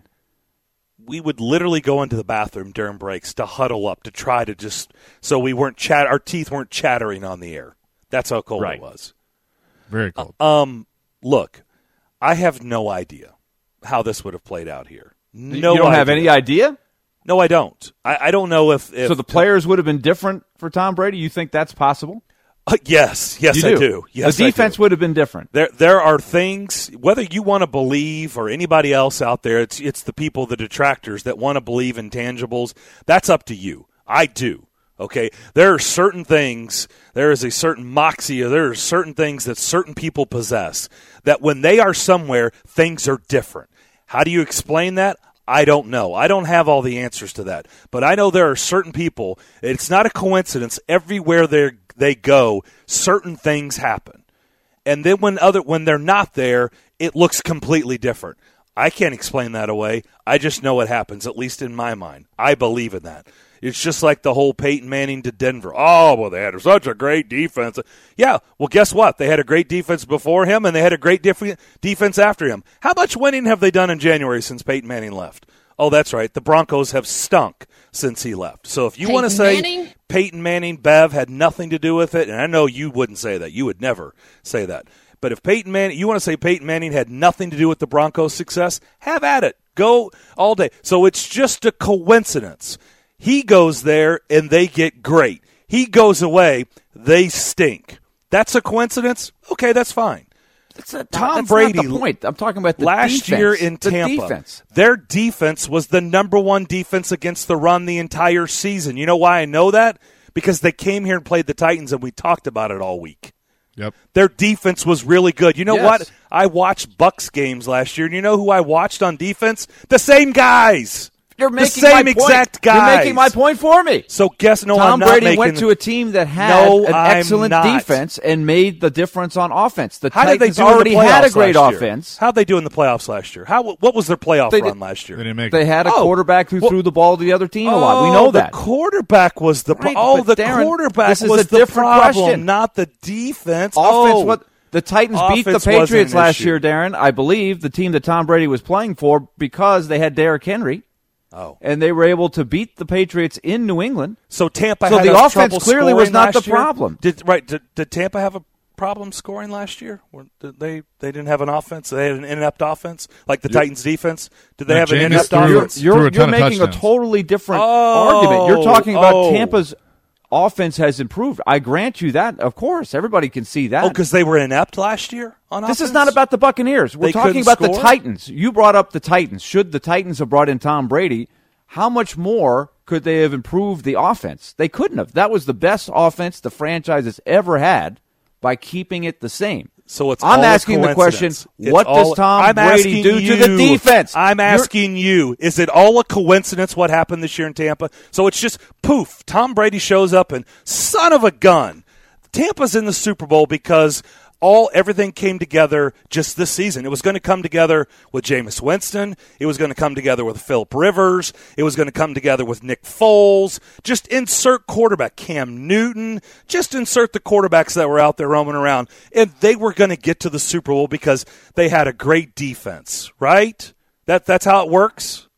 [SPEAKER 1] we would literally go into the bathroom during breaks to huddle up to try to just so we weren't chat our teeth weren't chattering on the air. That's how cold
[SPEAKER 3] Right.
[SPEAKER 1] it was.
[SPEAKER 2] Very cold.
[SPEAKER 1] Um, look, I have no idea how this would have played out here. No,
[SPEAKER 3] you don't have
[SPEAKER 1] idea.
[SPEAKER 3] any idea?
[SPEAKER 1] No, I don't. I, I don't know if, if
[SPEAKER 3] So the players would have been different for Tom Brady? You think that's possible?
[SPEAKER 1] Uh, yes, yes,
[SPEAKER 3] You
[SPEAKER 1] I do. Yes,
[SPEAKER 3] the
[SPEAKER 1] I
[SPEAKER 3] defense
[SPEAKER 1] do.
[SPEAKER 3] would have been different.
[SPEAKER 1] There, there are things. Whether you want to believe or anybody else out there, it's it's the people, the detractors that want to believe in tangibles. That's up to you. I do. Okay, there are certain things. There is a certain moxie. Or there are certain things that certain people possess that when they are somewhere, things are different. How do you explain that? I don't know. I don't have all the answers to that. But I know there are certain people. It's not a coincidence. Everywhere they they go, certain things happen. And then when other when they're not there, it looks completely different. I can't explain that away. I just know it happens, at least in my mind. I believe in that. It's just like the whole Peyton Manning to Denver. Oh, well, they had such a great defense. Yeah, well, guess what? They had a great defense before him, and they had a great def- defense after him. How much winning have they done in January since Peyton Manning left? Oh, that's right. The Broncos have stunk since he left. So if you want to say
[SPEAKER 4] Manning?
[SPEAKER 1] Peyton Manning, Bev, had nothing to do with it, and I know you wouldn't say that. You would never say that. But if Peyton Manning, you want to say Peyton Manning had nothing to do with the Broncos' success, have at it. Go all day. So it's just a coincidence. He goes there, and they get great. He goes away, they stink. That's a coincidence? Okay, that's fine.
[SPEAKER 3] That's a,
[SPEAKER 1] Tom
[SPEAKER 3] that's
[SPEAKER 1] Brady
[SPEAKER 3] not the point. I'm talking about the
[SPEAKER 1] last
[SPEAKER 3] defense.
[SPEAKER 1] year in
[SPEAKER 3] The
[SPEAKER 1] Tampa,
[SPEAKER 3] defense.
[SPEAKER 1] their defense was the number one defense against the run the entire season. You know why I know that? Because they came here and played the Titans, and we talked about it all week.
[SPEAKER 2] Yep.
[SPEAKER 1] Their defense was really good. You know
[SPEAKER 3] Yes.
[SPEAKER 1] what? I watched Bucks games last year, and you know who I watched on defense? The same guys.
[SPEAKER 3] You're
[SPEAKER 1] the
[SPEAKER 3] making
[SPEAKER 1] same
[SPEAKER 3] my point.
[SPEAKER 1] exact guys.
[SPEAKER 3] You're making my point for me.
[SPEAKER 1] So guess no,
[SPEAKER 3] Tom
[SPEAKER 1] I'm not
[SPEAKER 3] Brady
[SPEAKER 1] making
[SPEAKER 3] went to a team that had
[SPEAKER 1] No,
[SPEAKER 3] an
[SPEAKER 1] I'm
[SPEAKER 3] excellent
[SPEAKER 1] not.
[SPEAKER 3] defense and made the difference on offense. The
[SPEAKER 1] How did they
[SPEAKER 3] Titans
[SPEAKER 1] do
[SPEAKER 3] already
[SPEAKER 1] in the playoffs
[SPEAKER 3] had a great
[SPEAKER 1] last year?
[SPEAKER 3] offense.
[SPEAKER 1] How'd they do in the playoffs last year? How what was their playoff
[SPEAKER 3] They
[SPEAKER 1] run
[SPEAKER 3] did-
[SPEAKER 1] last year?
[SPEAKER 2] They didn't make
[SPEAKER 3] They
[SPEAKER 2] it.
[SPEAKER 3] had a
[SPEAKER 1] Oh,
[SPEAKER 3] quarterback who
[SPEAKER 1] well-
[SPEAKER 3] threw the ball to the other team a lot. We
[SPEAKER 1] Oh,
[SPEAKER 3] know that.
[SPEAKER 1] the quarterback was the pro-
[SPEAKER 3] Right,
[SPEAKER 1] oh
[SPEAKER 3] but
[SPEAKER 1] the
[SPEAKER 3] Darren,
[SPEAKER 1] quarterback
[SPEAKER 3] this is
[SPEAKER 1] was
[SPEAKER 3] a
[SPEAKER 1] the
[SPEAKER 3] different
[SPEAKER 1] problem,
[SPEAKER 3] question.
[SPEAKER 1] not the defense.
[SPEAKER 3] Offense,
[SPEAKER 1] oh,
[SPEAKER 3] what the Titans beat the
[SPEAKER 1] Offense wasn't
[SPEAKER 3] Patriots
[SPEAKER 1] an
[SPEAKER 3] last
[SPEAKER 1] issue.
[SPEAKER 3] year, Darren. I believe the team that Tom Brady was playing for because they had Derrick Henry.
[SPEAKER 1] Oh.
[SPEAKER 3] And they were able to beat the Patriots in New England.
[SPEAKER 1] So Tampa
[SPEAKER 3] So
[SPEAKER 1] had
[SPEAKER 3] the
[SPEAKER 1] us
[SPEAKER 3] offense
[SPEAKER 1] trouble
[SPEAKER 3] clearly was
[SPEAKER 1] scoring
[SPEAKER 3] not
[SPEAKER 1] last
[SPEAKER 3] the
[SPEAKER 1] year?
[SPEAKER 3] problem.
[SPEAKER 1] Did right? Did, did Tampa have a problems scoring last year? Were, did they they didn't have an offense. They had an inept offense, like the Titans defense. Did they
[SPEAKER 2] No,
[SPEAKER 1] have an
[SPEAKER 2] Jameis
[SPEAKER 1] inept
[SPEAKER 2] threw-
[SPEAKER 1] offense?
[SPEAKER 2] threw
[SPEAKER 3] You're,
[SPEAKER 2] a ton
[SPEAKER 3] you're
[SPEAKER 2] of
[SPEAKER 3] making a
[SPEAKER 2] touchdowns.
[SPEAKER 3] totally different
[SPEAKER 1] Oh,
[SPEAKER 3] argument. You're talking about
[SPEAKER 1] oh.
[SPEAKER 3] Tampa's offense has improved. I grant you that. Of course, everybody can see that.
[SPEAKER 1] Oh, because they were inept last year on
[SPEAKER 3] This
[SPEAKER 1] offense?
[SPEAKER 3] is not about the Buccaneers. We're
[SPEAKER 1] They
[SPEAKER 3] talking
[SPEAKER 1] couldn't
[SPEAKER 3] about the
[SPEAKER 1] score?
[SPEAKER 3] Titans. You brought up the Titans. Should the Titans have brought in Tom Brady, how much more could they have improved the offense? They couldn't have. That was the best offense the franchise has ever had by keeping it the same.
[SPEAKER 1] So it's
[SPEAKER 3] I'm
[SPEAKER 1] all a
[SPEAKER 3] asking the question,
[SPEAKER 1] coincidence. It's
[SPEAKER 3] what
[SPEAKER 1] all-
[SPEAKER 3] does Tom
[SPEAKER 1] I'm
[SPEAKER 3] Brady
[SPEAKER 1] asking
[SPEAKER 3] do
[SPEAKER 1] you,
[SPEAKER 3] to the defense?
[SPEAKER 1] I'm
[SPEAKER 3] You're-
[SPEAKER 1] asking you, is it all a coincidence what happened this year in Tampa? So it's just poof, Tom Brady shows up and son of a gun. Tampa's in the Super Bowl because all everything came together just this season. It was going to come together with Jameis Winston. It was going to come together with Phillip Rivers. It was going to come together with Nick Foles. Just insert quarterback Cam Newton. Just insert the quarterbacks that were out there roaming around. And they were going to get to the Super Bowl because they had a great defense, right? That That's how it works?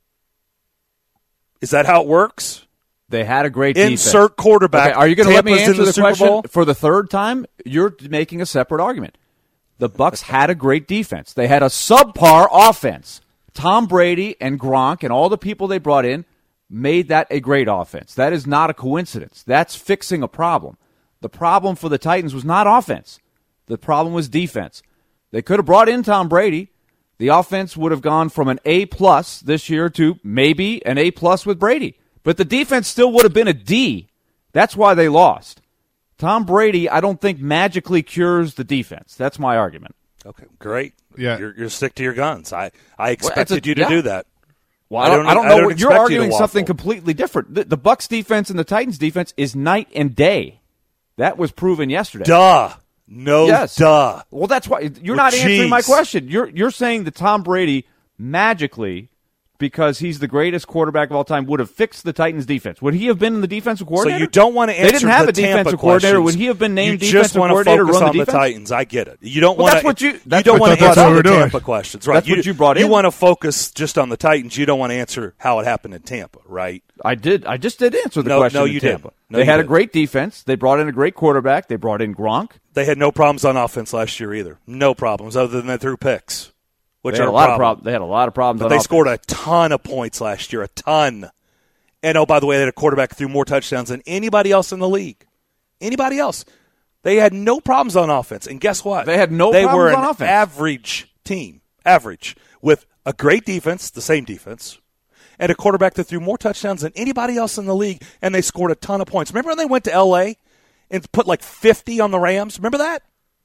[SPEAKER 1] Is that how it works?
[SPEAKER 3] They had a great defense.
[SPEAKER 1] Insert quarterback.
[SPEAKER 3] Okay, are you going to let me
[SPEAKER 1] Tampa's in
[SPEAKER 3] answer the,
[SPEAKER 1] Super
[SPEAKER 3] question
[SPEAKER 1] Bowl?
[SPEAKER 3] for the third time? You're making a separate argument. The Bucs had a great defense. They had a subpar offense. Tom Brady and Gronk and all the people they brought in made that a great offense. That is not a coincidence. That's fixing a problem. The problem for the Titans was not offense. The problem was defense. They could have brought in Tom Brady. The offense would have gone from an A plus this year to maybe an A plus with Brady. But the defense still would have been a D. That's why they lost. Tom Brady, I don't think magically cures the defense. That's my argument.
[SPEAKER 1] Okay, great.
[SPEAKER 2] Yeah.
[SPEAKER 1] You're, you're stick to your guns. I, I
[SPEAKER 3] Well,
[SPEAKER 1] expected
[SPEAKER 3] it's a-
[SPEAKER 1] you to
[SPEAKER 3] yeah.
[SPEAKER 1] do that.
[SPEAKER 3] Well, I don't, I don't
[SPEAKER 1] I
[SPEAKER 3] know.
[SPEAKER 1] don't
[SPEAKER 3] what, you're
[SPEAKER 1] expect you to
[SPEAKER 3] arguing something
[SPEAKER 1] waffle.
[SPEAKER 3] completely different. The, the Bucs defense and the Titans defense is night and day. That was proven yesterday.
[SPEAKER 1] Duh. No,
[SPEAKER 3] Yes.
[SPEAKER 1] duh.
[SPEAKER 3] Well, that's why you're
[SPEAKER 1] Well,
[SPEAKER 3] not answering my
[SPEAKER 1] geez.
[SPEAKER 3] question. You're you're saying that Tom Brady magically, because he's the greatest quarterback of all time, would have fixed the Titans' defense. Would he have been the defensive
[SPEAKER 1] So
[SPEAKER 3] coordinator?
[SPEAKER 1] you don't want to answer
[SPEAKER 3] They didn't have
[SPEAKER 1] the
[SPEAKER 3] a defensive
[SPEAKER 1] Tampa
[SPEAKER 3] coordinator.
[SPEAKER 1] questions.
[SPEAKER 3] Would he have been named
[SPEAKER 1] you
[SPEAKER 3] defensive
[SPEAKER 1] just want to
[SPEAKER 3] coordinator to
[SPEAKER 1] focus
[SPEAKER 3] run the
[SPEAKER 1] on the
[SPEAKER 3] defense?
[SPEAKER 1] Titans. I get it. You don't
[SPEAKER 3] Well,
[SPEAKER 1] want
[SPEAKER 3] that's
[SPEAKER 1] to.
[SPEAKER 3] what you-
[SPEAKER 1] you
[SPEAKER 3] that's
[SPEAKER 1] don't
[SPEAKER 3] what-
[SPEAKER 1] want to
[SPEAKER 2] that's
[SPEAKER 1] answer
[SPEAKER 2] what
[SPEAKER 1] the
[SPEAKER 2] we're doing.
[SPEAKER 1] Tampa questions, right?
[SPEAKER 3] That's what you brought in.
[SPEAKER 1] You want to focus just on the Titans. You don't want to answer how it happened in Tampa, right?
[SPEAKER 3] I did. I just did answer the
[SPEAKER 1] No,
[SPEAKER 3] question.
[SPEAKER 1] no,
[SPEAKER 3] in
[SPEAKER 1] you
[SPEAKER 3] Tampa.
[SPEAKER 1] didn't. No,
[SPEAKER 3] they
[SPEAKER 1] you
[SPEAKER 3] had a
[SPEAKER 1] didn't.
[SPEAKER 3] great defense. They brought in a great quarterback. They brought in Gronk.
[SPEAKER 1] They had no problems on offense last year either. No problems other than they threw picks, which
[SPEAKER 3] They had
[SPEAKER 1] are
[SPEAKER 3] a lot
[SPEAKER 1] problem.
[SPEAKER 3] of problems. They had a lot of problems.
[SPEAKER 1] But
[SPEAKER 3] on
[SPEAKER 1] they
[SPEAKER 3] offense.
[SPEAKER 1] scored a ton of points last year, a ton. And oh, by the way, they had a quarterback who threw more touchdowns than anybody else in the league. Anybody else. They had no problems on offense. And guess what?
[SPEAKER 3] They had no
[SPEAKER 1] they
[SPEAKER 3] problems
[SPEAKER 1] were
[SPEAKER 3] on
[SPEAKER 1] an
[SPEAKER 3] offense.
[SPEAKER 1] average team, average, with a great defense, the same defense, and a quarterback that threw more touchdowns than anybody else in the league, and they scored a ton of points. Remember when they went to L A and put like fifty on the Rams? Remember that?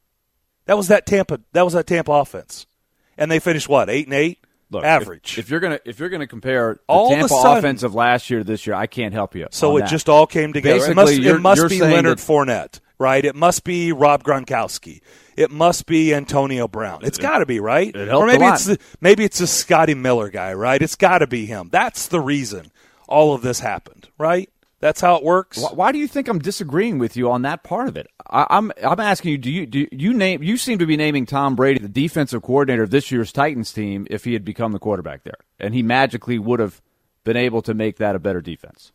[SPEAKER 1] That was that Tampa. That was that Tampa offense, and they finished what eight and eight,
[SPEAKER 3] Look,
[SPEAKER 1] average.
[SPEAKER 3] If, if you're gonna if you're gonna compare the
[SPEAKER 1] All of a
[SPEAKER 3] Tampa
[SPEAKER 1] sudden-
[SPEAKER 3] offense of last year to this year, I can't help you.
[SPEAKER 1] So
[SPEAKER 3] on
[SPEAKER 1] it
[SPEAKER 3] that.
[SPEAKER 1] just all came together.
[SPEAKER 3] Basically,
[SPEAKER 1] it must,
[SPEAKER 3] you're-
[SPEAKER 1] it must
[SPEAKER 3] you're
[SPEAKER 1] be
[SPEAKER 3] saying
[SPEAKER 1] Leonard
[SPEAKER 3] that-
[SPEAKER 1] Fournette, right? It must be Rob Gronkowski. It must be Antonio Brown. It's got to be, right?
[SPEAKER 3] it helped
[SPEAKER 1] or maybe
[SPEAKER 3] a lot.
[SPEAKER 1] it's the, maybe it's the Scotty Miller guy, right? It's got to be him. That's the reason all of this happened, right? That's how it works.
[SPEAKER 3] Why, why do you think I'm disagreeing with you on that part of it? I, I'm I'm asking you. Do you do you name? You seem to be naming Tom Brady the defensive coordinator of this year's Titans team if he had become the quarterback there, and he magically would have been able to make that a better defense.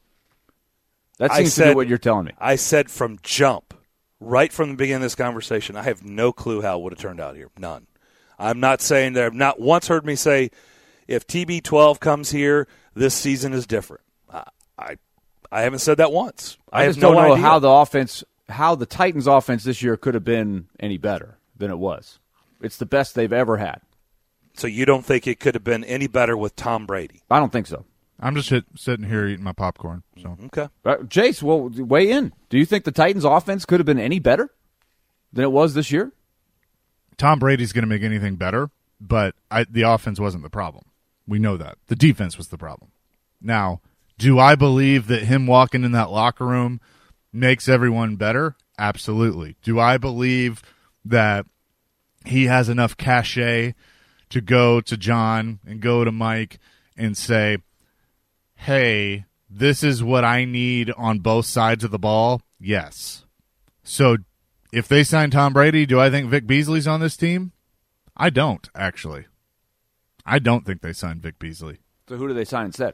[SPEAKER 3] That
[SPEAKER 1] I
[SPEAKER 3] seems to
[SPEAKER 1] said-
[SPEAKER 3] be what you're telling me.
[SPEAKER 1] I said from jump, right from the beginning of this conversation, I have no clue how it would have turned out here. None. I'm not saying that. I've not once heard me say, if T B twelve comes here, this season is different. I I, I haven't said that once. I,
[SPEAKER 3] I,
[SPEAKER 1] have
[SPEAKER 3] just
[SPEAKER 1] no
[SPEAKER 3] don't know
[SPEAKER 1] idea.
[SPEAKER 3] how the offense, how the Titans' offense this year could have been any better than it was. It's the best they've ever had.
[SPEAKER 1] So you don't think it could have been any better with Tom Brady?
[SPEAKER 3] I don't think so.
[SPEAKER 2] I'm just hit, sitting here eating my popcorn. So
[SPEAKER 1] Okay.
[SPEAKER 3] Uh, Jace, well, weigh in. Do you think the Titans' offense could have been any better than it was this year?
[SPEAKER 2] Tom Brady's going to make anything better, but I, the offense wasn't the problem. We know that. The defense was the problem. Now, do I believe that him walking in that locker room makes everyone better? Absolutely. Do I believe that he has enough cachet to go to John and go to Mike and say, hey, this is what I need on both sides of the ball? Yes. So if they sign Tom Brady, do I think Vic Beasley's on this team? I don't, actually. I don't think they signed Vic Beasley.
[SPEAKER 3] So who do they sign instead?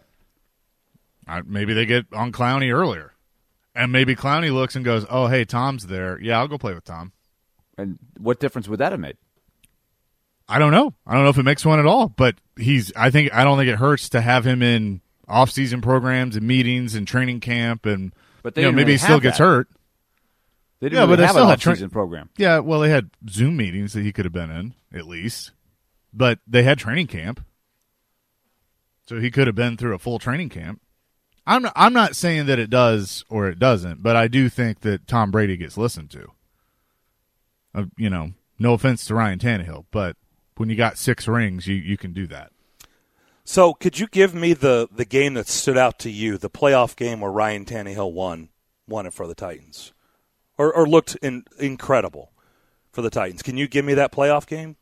[SPEAKER 2] I, maybe they get on Clowney earlier. And maybe Clowney looks and goes, oh, hey, Tom's there. Yeah, I'll go play with Tom.
[SPEAKER 3] And what difference would that have made?
[SPEAKER 2] I don't know. I don't know if it makes one at all, but he's I think I don't think it hurts to have him in off-season programs and meetings and training camp and
[SPEAKER 3] But they
[SPEAKER 2] you know,
[SPEAKER 3] didn't
[SPEAKER 2] maybe
[SPEAKER 3] really
[SPEAKER 2] he still
[SPEAKER 3] have
[SPEAKER 2] gets
[SPEAKER 3] that.
[SPEAKER 2] hurt.
[SPEAKER 3] They didn't
[SPEAKER 2] Yeah,
[SPEAKER 3] really
[SPEAKER 2] but they
[SPEAKER 3] have
[SPEAKER 2] still
[SPEAKER 3] an
[SPEAKER 2] had tra-
[SPEAKER 3] off-season program.
[SPEAKER 2] Yeah, well, they had Zoom meetings that he could have been in, at least. But they had training camp. So he could have been through a full training camp. I'm not, I'm not saying that it does or it doesn't, but I do think that Tom Brady gets listened to. Uh, you know, no offense to Ryan Tannehill, but when you got six rings, you, you can do that.
[SPEAKER 1] So could you give me the, the game that stood out to you, the playoff game where Ryan Tannehill won, won it for the Titans, or, or looked in, incredible for the Titans? Can you give me that playoff game?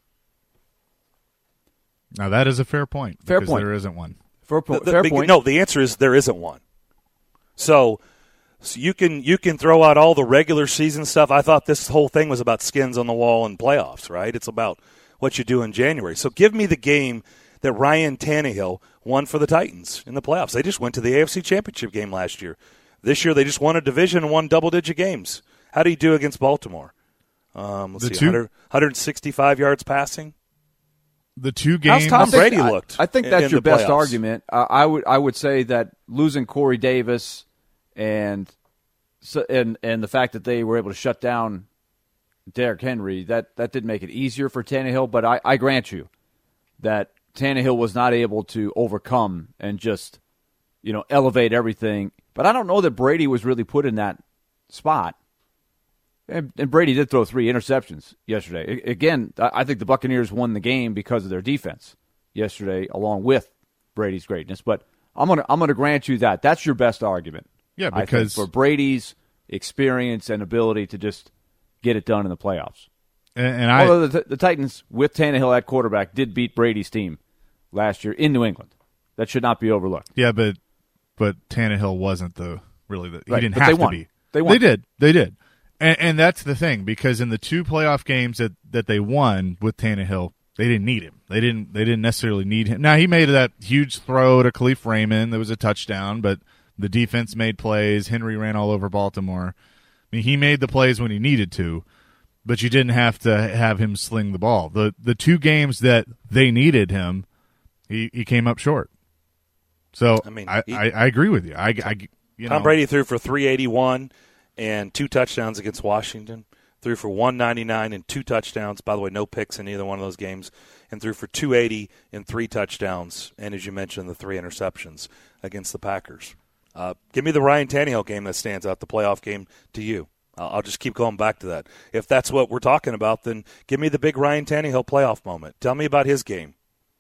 [SPEAKER 2] Now, that is a fair point.
[SPEAKER 3] Fair
[SPEAKER 2] because
[SPEAKER 3] point.
[SPEAKER 2] There isn't one.
[SPEAKER 3] Fair, po-
[SPEAKER 1] The- the-
[SPEAKER 3] fair
[SPEAKER 1] the-
[SPEAKER 3] point.
[SPEAKER 1] No, the answer is there isn't one. So, so you can you can throw out all the regular season stuff. I thought this whole thing was about skins on the wall and playoffs, right? It's about what you do in January. So give me the game that Ryan Tannehill won for the Titans in the playoffs. They just went to the A F C Championship game last year. This year they just won a division and won double-digit games. How do you do against Baltimore? Um, let's
[SPEAKER 2] The
[SPEAKER 1] see,
[SPEAKER 2] two-
[SPEAKER 1] one hundred, one hundred sixty-five yards passing.
[SPEAKER 2] The two
[SPEAKER 1] How's
[SPEAKER 2] games.
[SPEAKER 1] Tom Brady
[SPEAKER 3] I-
[SPEAKER 1] looked
[SPEAKER 3] I, think
[SPEAKER 1] in-
[SPEAKER 3] that's
[SPEAKER 1] in
[SPEAKER 3] your
[SPEAKER 1] the
[SPEAKER 3] best
[SPEAKER 1] playoffs.
[SPEAKER 3] argument. Uh, I would I would say that losing Corey Davis and so, and and the fact that they were able to shut down Derrick Henry, that, that did make it easier for Tannehill. But I, I grant you that Tannehill was not able to overcome and just, you know, elevate everything. But I don't know that Brady was really put in that spot. And, and Brady did throw three interceptions yesterday. I, again, I, I think the Buccaneers won the game because of their defense yesterday, along with Brady's greatness. But I'm gonna I'm gonna grant you that. That's your best argument.
[SPEAKER 2] Yeah,
[SPEAKER 3] I think,
[SPEAKER 2] because
[SPEAKER 3] for Brady's experience and ability to just get it done in the playoffs.
[SPEAKER 2] and, and I
[SPEAKER 3] Although the, the Titans, with Tannehill at quarterback, did beat Brady's team last year in New England. That should not be overlooked.
[SPEAKER 2] yeah, but but Tannehill wasn't the really the he
[SPEAKER 3] Right,
[SPEAKER 2] didn't
[SPEAKER 3] but
[SPEAKER 2] have
[SPEAKER 3] they
[SPEAKER 2] to
[SPEAKER 3] won.
[SPEAKER 2] be.
[SPEAKER 3] They won.
[SPEAKER 2] They did. They did. And, and that's the thing, because in the two playoff games that, that they won with Tannehill, they didn't need him. They didn't. They didn't necessarily need him. Now he made that huge throw to Khalif Raymond. That was a touchdown, but the defense made plays. Henry ran all over Baltimore. I mean, he made the plays when he needed to, but you didn't have to have him sling the ball. The the two games that they needed him, he, he came up short. So
[SPEAKER 1] I
[SPEAKER 2] I
[SPEAKER 1] mean,
[SPEAKER 2] I,
[SPEAKER 1] he-
[SPEAKER 2] I, I agree with you. I, I you
[SPEAKER 1] Tom
[SPEAKER 2] know,
[SPEAKER 1] Brady threw for three eighty-one and two touchdowns against Washington. Threw for one ninety-nine and two touchdowns. By the way, no picks in either one of those games. And threw for two eighty and three touchdowns. And as you mentioned, the three interceptions against the Packers. Uh, give me the Ryan Tannehill game that stands out, the playoff game to you. I'll, I'll just keep going back to that. If that's what we're talking about, then give me the big Ryan Tannehill playoff moment. Tell me about his game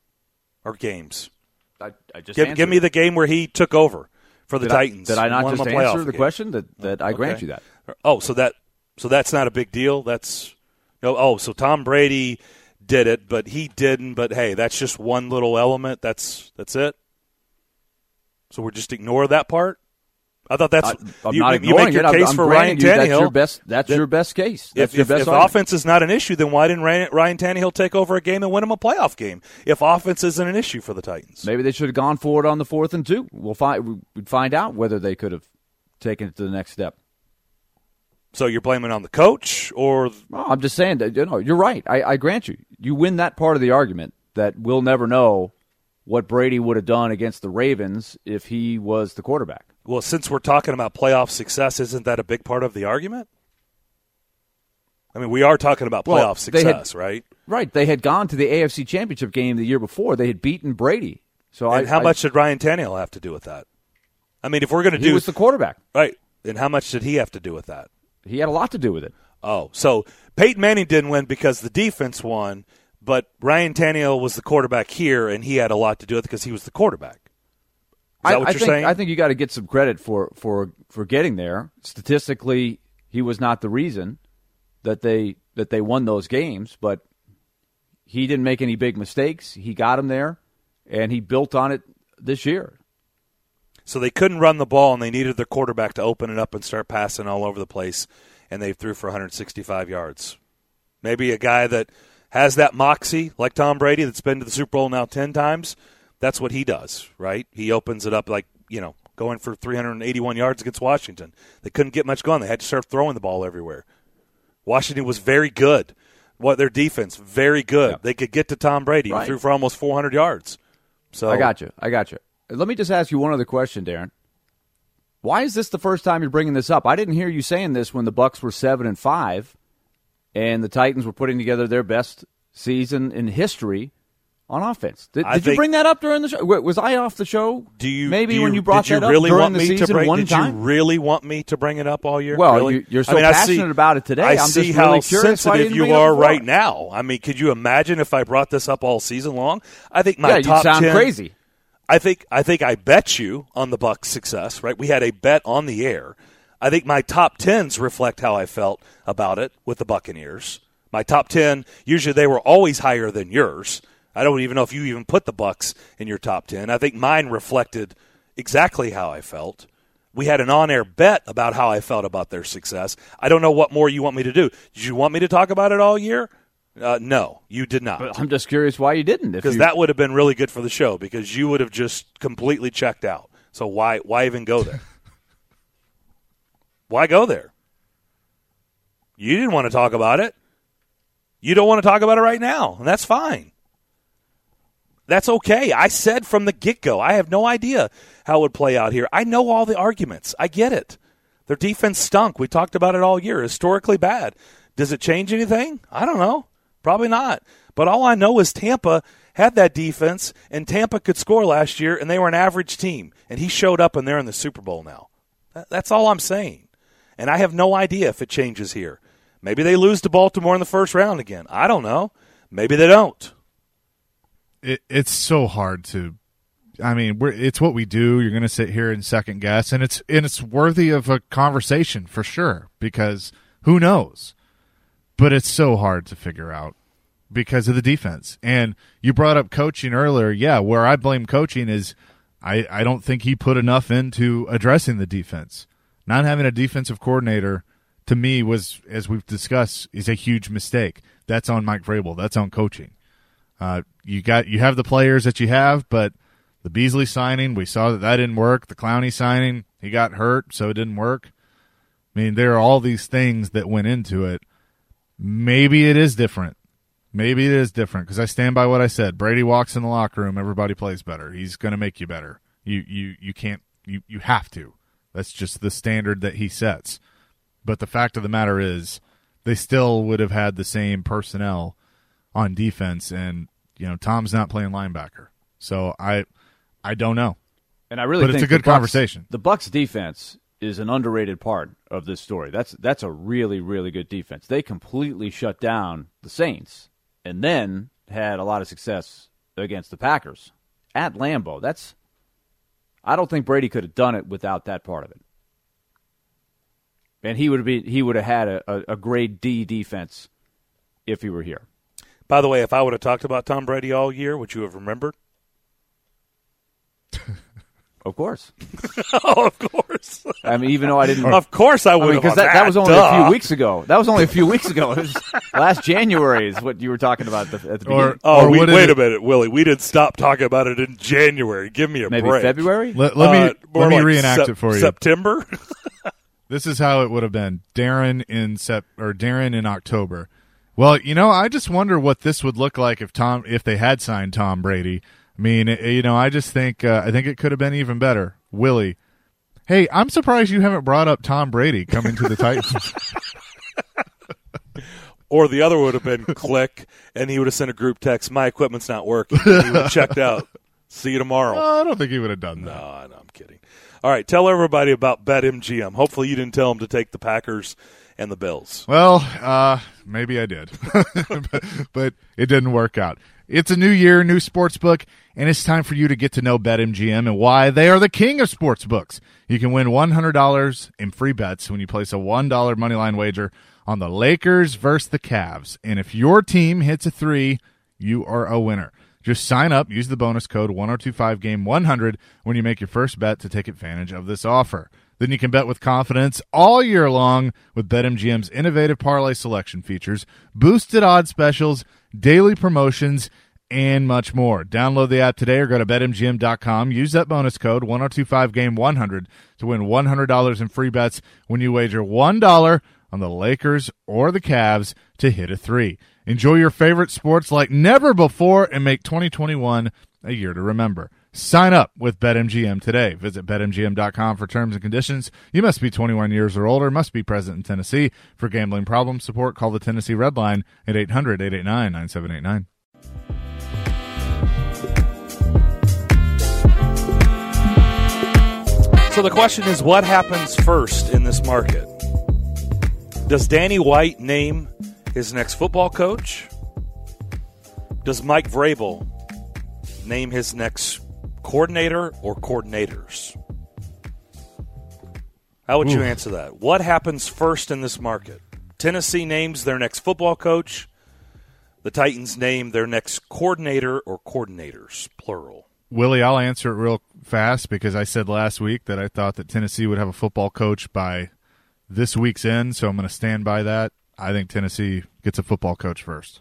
[SPEAKER 1] or games.
[SPEAKER 3] I, I just
[SPEAKER 1] Give, give me the game where he took over for the
[SPEAKER 3] did I,
[SPEAKER 1] Titans.
[SPEAKER 3] did I not
[SPEAKER 1] Won
[SPEAKER 3] just
[SPEAKER 1] them a playoff
[SPEAKER 3] answer the
[SPEAKER 1] game.
[SPEAKER 3] question? That that I grant
[SPEAKER 1] Okay.
[SPEAKER 3] you that.
[SPEAKER 1] Oh, so that so that's not a big deal. That's no. Oh, so Tom Brady did it, but he didn't. But hey, that's just one little element. That's that's it. So we're just ignore that part. I thought that's
[SPEAKER 3] I, I'm
[SPEAKER 1] you,
[SPEAKER 3] not
[SPEAKER 1] you
[SPEAKER 3] ignoring
[SPEAKER 1] make your
[SPEAKER 3] it. I'm-
[SPEAKER 1] case
[SPEAKER 3] I'm
[SPEAKER 1] for Ryan
[SPEAKER 3] granting you
[SPEAKER 1] Tannehill.
[SPEAKER 3] That's your best. That's
[SPEAKER 1] that-
[SPEAKER 3] your best case. That's
[SPEAKER 1] If,
[SPEAKER 3] your
[SPEAKER 1] if,
[SPEAKER 3] best
[SPEAKER 1] if
[SPEAKER 3] argument.
[SPEAKER 1] offense is not an issue, then why didn't Ryan, Ryan Tannehill take over a game and win him a playoff game? If offense isn't an issue for the Titans,
[SPEAKER 3] Maybe they should have gone for it on the fourth and two. We'll find. We'd find out whether they could have taken it to the next step.
[SPEAKER 1] so you're blaming on the coach or
[SPEAKER 3] Well, I'm just saying that you know you're right. I, I grant you. You win that part of the argument that we'll never know what Brady would have done against the Ravens if he was the quarterback.
[SPEAKER 1] well, since we're talking about playoff success, isn't that a big part of the argument? I mean, we are talking about playoff
[SPEAKER 3] Well, they had-
[SPEAKER 1] success, right?
[SPEAKER 3] Right. They had gone to the A F C Championship game the year before. They had beaten Brady. So
[SPEAKER 1] And
[SPEAKER 3] I,
[SPEAKER 1] how
[SPEAKER 3] I-
[SPEAKER 1] much did Ryan Tannehill have to do with that? I mean, if we're going to
[SPEAKER 3] he
[SPEAKER 1] do
[SPEAKER 3] was the quarterback.
[SPEAKER 1] right, then how much did he have to do with that?
[SPEAKER 3] He had a lot to do with it.
[SPEAKER 1] Oh, so Peyton Manning didn't win because the defense won, but Ryan Tannehill was the quarterback here, and he had a lot to do with it because he was the quarterback. Is that
[SPEAKER 3] I,
[SPEAKER 1] what
[SPEAKER 3] I
[SPEAKER 1] you're
[SPEAKER 3] think,
[SPEAKER 1] saying?
[SPEAKER 3] I think you got to get some credit for, for, for getting there. Statistically, he was not the reason that they that they won those games, but he didn't make any big mistakes. He got him there, and he built on it this year.
[SPEAKER 1] So they couldn't run the ball, and they needed their quarterback to open it up and start passing all over the place, and they threw for one hundred sixty-five yards. Maybe a guy that has that moxie, like Tom Brady, that's been to the Super Bowl now ten times, that's what he does, right? He opens it up like, you know, going for three hundred eighty-one yards against Washington. They couldn't get much going. They had to start throwing the ball everywhere. Washington was very good. What their defense, very good.
[SPEAKER 3] Yeah.
[SPEAKER 1] They could get to Tom Brady. He
[SPEAKER 3] Right.
[SPEAKER 1] threw for almost four hundred yards. So
[SPEAKER 3] I got you. I got you. Let me just ask you one other question, Darren. Why is this the first time you're bringing this up? I didn't hear you saying this when the Bucs were seven and five, and the Titans were putting together their best season in history on offense. Did,
[SPEAKER 1] I
[SPEAKER 3] did you
[SPEAKER 1] think-
[SPEAKER 3] bring that up during the show? W- Was I off the show?
[SPEAKER 1] Do you
[SPEAKER 3] maybe
[SPEAKER 1] do you,
[SPEAKER 3] when you brought
[SPEAKER 1] did you
[SPEAKER 3] that
[SPEAKER 1] really
[SPEAKER 3] up during
[SPEAKER 1] want
[SPEAKER 3] the
[SPEAKER 1] me
[SPEAKER 3] season
[SPEAKER 1] to bring,
[SPEAKER 3] one
[SPEAKER 1] did
[SPEAKER 3] time?
[SPEAKER 1] you really want me to bring it up all year?
[SPEAKER 3] Well,
[SPEAKER 1] Really?
[SPEAKER 3] you- you're so
[SPEAKER 1] I mean, I
[SPEAKER 3] passionate
[SPEAKER 1] see-
[SPEAKER 3] about it today.
[SPEAKER 1] I
[SPEAKER 3] I'm
[SPEAKER 1] see
[SPEAKER 3] just
[SPEAKER 1] how
[SPEAKER 3] really curious why you
[SPEAKER 1] sensitive
[SPEAKER 3] didn't
[SPEAKER 1] you
[SPEAKER 3] bring it up
[SPEAKER 1] are
[SPEAKER 3] before.
[SPEAKER 1] right now. I mean, could you imagine if I brought this up all season long? I think my
[SPEAKER 3] yeah, you
[SPEAKER 1] top
[SPEAKER 3] sound
[SPEAKER 1] ten,
[SPEAKER 3] crazy.
[SPEAKER 1] I think I think I bet you on the Bucs' success. Right, we had a bet on the air. I think my top tens reflect how I felt about it with the Buccaneers. My top ten, usually they were always higher than yours. I don't even know if you even put the Bucs in your top ten. I think mine reflected exactly how I felt. We had an on-air bet about how I felt about their success. I don't know what more you want me to do. Did you want me to talk about it all year? Uh, no, you did not.
[SPEAKER 3] I'm just curious why you didn't. if
[SPEAKER 1] Because
[SPEAKER 3] you-
[SPEAKER 1] that would have been really good for the show because you would have just completely checked out. So why why even go there? Why go there? You didn't want to talk about it. You don't want to talk about it right now, and that's fine. That's okay. I said from the get-go, I have no idea how it would play out here. I know all the arguments. I get it. Their defense stunk. We talked about it all year. Historically bad. Does it change anything? I don't know. Probably not. But all I know is Tampa had that defense, and Tampa could score last year, and they were an average team. And he showed up, and they're in the Super Bowl now. That's all I'm saying. And I have no idea if it changes here. Maybe they lose to Baltimore in the first round again. I don't know. Maybe they don't.
[SPEAKER 2] It, it's so hard to. I mean, we're, it's what we do. You're going to sit here and second guess, and it's and it's worthy of a conversation for sure because who knows? But it's so hard to figure out because of the defense. And you brought up coaching earlier. Yeah, where I blame coaching is I, I don't think he put enough into addressing the defense. Not having a defensive coordinator, to me, was, as we've discussed, is a huge mistake. That's on Mike Vrabel. That's on coaching. Uh, you got you have the players that you have, but the Beasley signing, we saw that that didn't work. The Clowney signing, he got hurt, so it didn't work. I mean, there are all these things that went into it. Maybe it is different. Maybe it is different because I stand by what I said. Brady walks in the locker room, everybody plays better. He's going to make you better. You you you can't you you have to. That's just the standard that he sets. But the fact of the matter is, they still would have had the same personnel on defense, and you know Tom's not playing linebacker, so I I don't know.
[SPEAKER 3] And I really
[SPEAKER 2] But
[SPEAKER 3] think
[SPEAKER 2] it's a good
[SPEAKER 3] the Bucs-
[SPEAKER 2] conversation.
[SPEAKER 3] The Bucs defense is an underrated part of this story. That's that's a really, really good defense. They completely shut down the Saints and then had a lot of success against the Packers at Lambeau. That's I don't think Brady could have done it without that part of it. And he would be he would have had a, a, a grade D defense if he were here.
[SPEAKER 1] By the way, if I would have talked about Tom Brady all year, would you have remembered?
[SPEAKER 3] Of course.
[SPEAKER 1] Oh, of course.
[SPEAKER 3] I mean, even though I didn't.
[SPEAKER 1] Of course I
[SPEAKER 3] I
[SPEAKER 1] would
[SPEAKER 3] mean,
[SPEAKER 1] have.
[SPEAKER 3] because
[SPEAKER 1] on
[SPEAKER 3] that, that was only
[SPEAKER 1] Duh.
[SPEAKER 3] a few weeks ago. That was only a few weeks ago. It was last January is what you were talking about at the, at the
[SPEAKER 2] Or-
[SPEAKER 3] beginning.
[SPEAKER 1] Oh,
[SPEAKER 2] Or
[SPEAKER 1] we,
[SPEAKER 2] what did
[SPEAKER 1] wait a
[SPEAKER 2] it-
[SPEAKER 1] minute, Willie. We didn't stop talking about it in January. Give me a
[SPEAKER 3] Maybe
[SPEAKER 1] break.
[SPEAKER 3] February?
[SPEAKER 2] Let, let me
[SPEAKER 1] Uh, more
[SPEAKER 2] let me
[SPEAKER 1] like
[SPEAKER 2] reenact
[SPEAKER 1] Sep-
[SPEAKER 2] it for you.
[SPEAKER 1] September.
[SPEAKER 2] This is how it would have been. Darren in sep or Darren in October. Well, you know, I just wonder what this would look like if Tom if they had signed Tom Brady. I mean, it- you know, I just think uh, I think it could have been even better. Willie, hey, I'm surprised you haven't brought up Tom Brady coming to the Titans.
[SPEAKER 1] Or the other would have been click, and he would have sent a group text, my equipment's not working. He would have checked out. See you tomorrow.
[SPEAKER 2] Oh, I don't think he would have done that.
[SPEAKER 1] No, no, I'm kidding. All right, tell everybody about BetMGM. Hopefully you didn't tell them to take the Packers and the Bills.
[SPEAKER 2] Well, uh, maybe I did, but, but it didn't work out. It's a new year, new sports book, and it's time for you to get to know BetMGM and why they are the king of sports books. You can win one hundred dollars in free bets when you place a one dollar moneyline wager on the Lakers versus the Cavs. And if your team hits a three, you are a winner. Just sign up, use the bonus code one oh two five game one hundred when you make your first bet to take advantage of this offer. Then you can bet with confidence all year long with BetMGM's innovative parlay selection features, boosted odds specials, daily promotions, and much more. Download the app today or go to Bet M G M dot com. Use that bonus code one oh two five game one hundred to win one hundred dollars in free bets when you wager one dollar on the Lakers or the Cavs to hit a three. Enjoy your favorite sports like never before and make twenty twenty-one a year to remember. Sign up with BetMGM today. Visit Bet M G M dot com for terms and conditions. You must be twenty-one years or older, must be present in Tennessee. For gambling problem support, call the Tennessee Red Line at eight hundred, eight eight nine, nine seven eight nine.
[SPEAKER 1] So the question is, what happens first in this market? Does Danny White name his next football coach? Does Mike Vrabel name his next coordinator or coordinators? How would Ooh. you answer that? What happens first in this market? Tennessee names their next football coach. The Titans name their next coordinator or coordinators, plural.
[SPEAKER 2] Willie, I'll answer it real fast because I said last week that I thought that Tennessee would have a football coach by this week's end, so I'm going to stand by that. I think Tennessee gets a football coach first.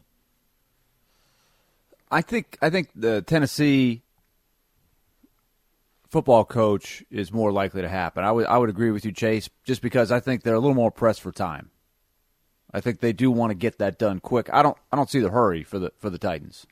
[SPEAKER 3] I think I think the Tennessee football coach is more likely to happen. I would I would agree with you, Chase, just because I think they're a little more pressed for time. I think they do want to get that done quick. I don't I don't see the hurry for the for the Titans.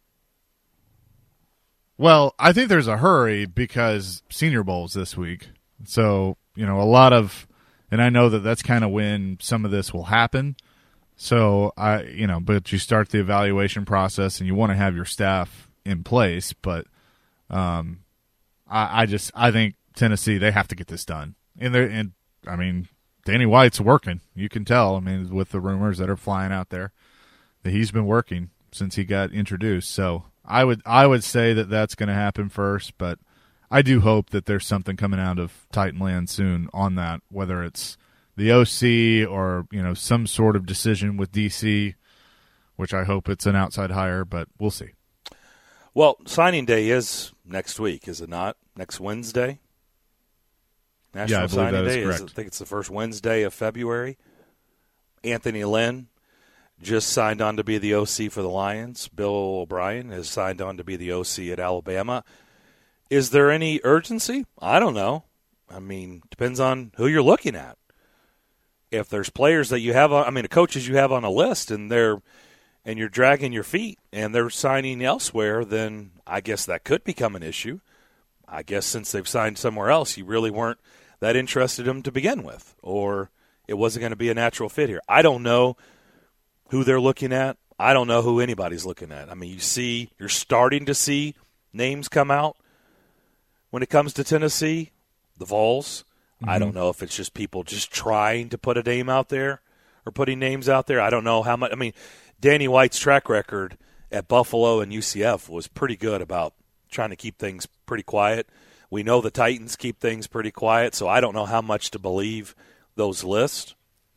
[SPEAKER 2] Well, I think there's a hurry because Senior Bowl's this week. So, you know, a lot of – and I know that that's kind of when some of this will happen. So, I, you know, but you start the evaluation process and you want to have your staff in place. But um, I, I just – I think Tennessee, they have to get this done. And, they're, and I mean, Danny White's working. You can tell, I mean, with the rumors that are flying out there, that he's been working since he got introduced. So – I would I would say that that's going to happen first, but I do hope that there's something coming out of Titanland soon on that, whether it's the O C or, you know, some sort of decision with D C, which I hope it's an outside hire, but we'll see.
[SPEAKER 1] Well, signing day is next week, is it not? Next Wednesday? National
[SPEAKER 2] yeah, I believe
[SPEAKER 1] Signing
[SPEAKER 2] that is
[SPEAKER 1] Day
[SPEAKER 2] correct.
[SPEAKER 1] is, I think it's the first Wednesday of February. Anthony Lynn just signed on to be the O C for the Lions. Bill O'Brien has signed on to be the O C at Alabama. Is there any urgency? I don't know. I mean, depends on who you're looking at. If there's players that you have on, I mean, the coaches you have on a list and they're and you're dragging your feet and they're signing elsewhere, then I guess that could become an issue. I guess since they've signed somewhere else, you really weren't that interested in them to begin with, or it wasn't going to be a natural fit here. I don't know who they're looking at. I don't know who anybody's looking at. I mean, you see, you're starting to see names come out when it comes to Tennessee, the Vols. Mm-hmm. I don't know if it's just people just trying to put a name out there or putting names out there. I don't know how much. I mean, Danny White's track record at Buffalo and U C F was pretty good about trying to keep things pretty quiet. We know the Titans keep things pretty quiet, so I don't know how much to believe those lists.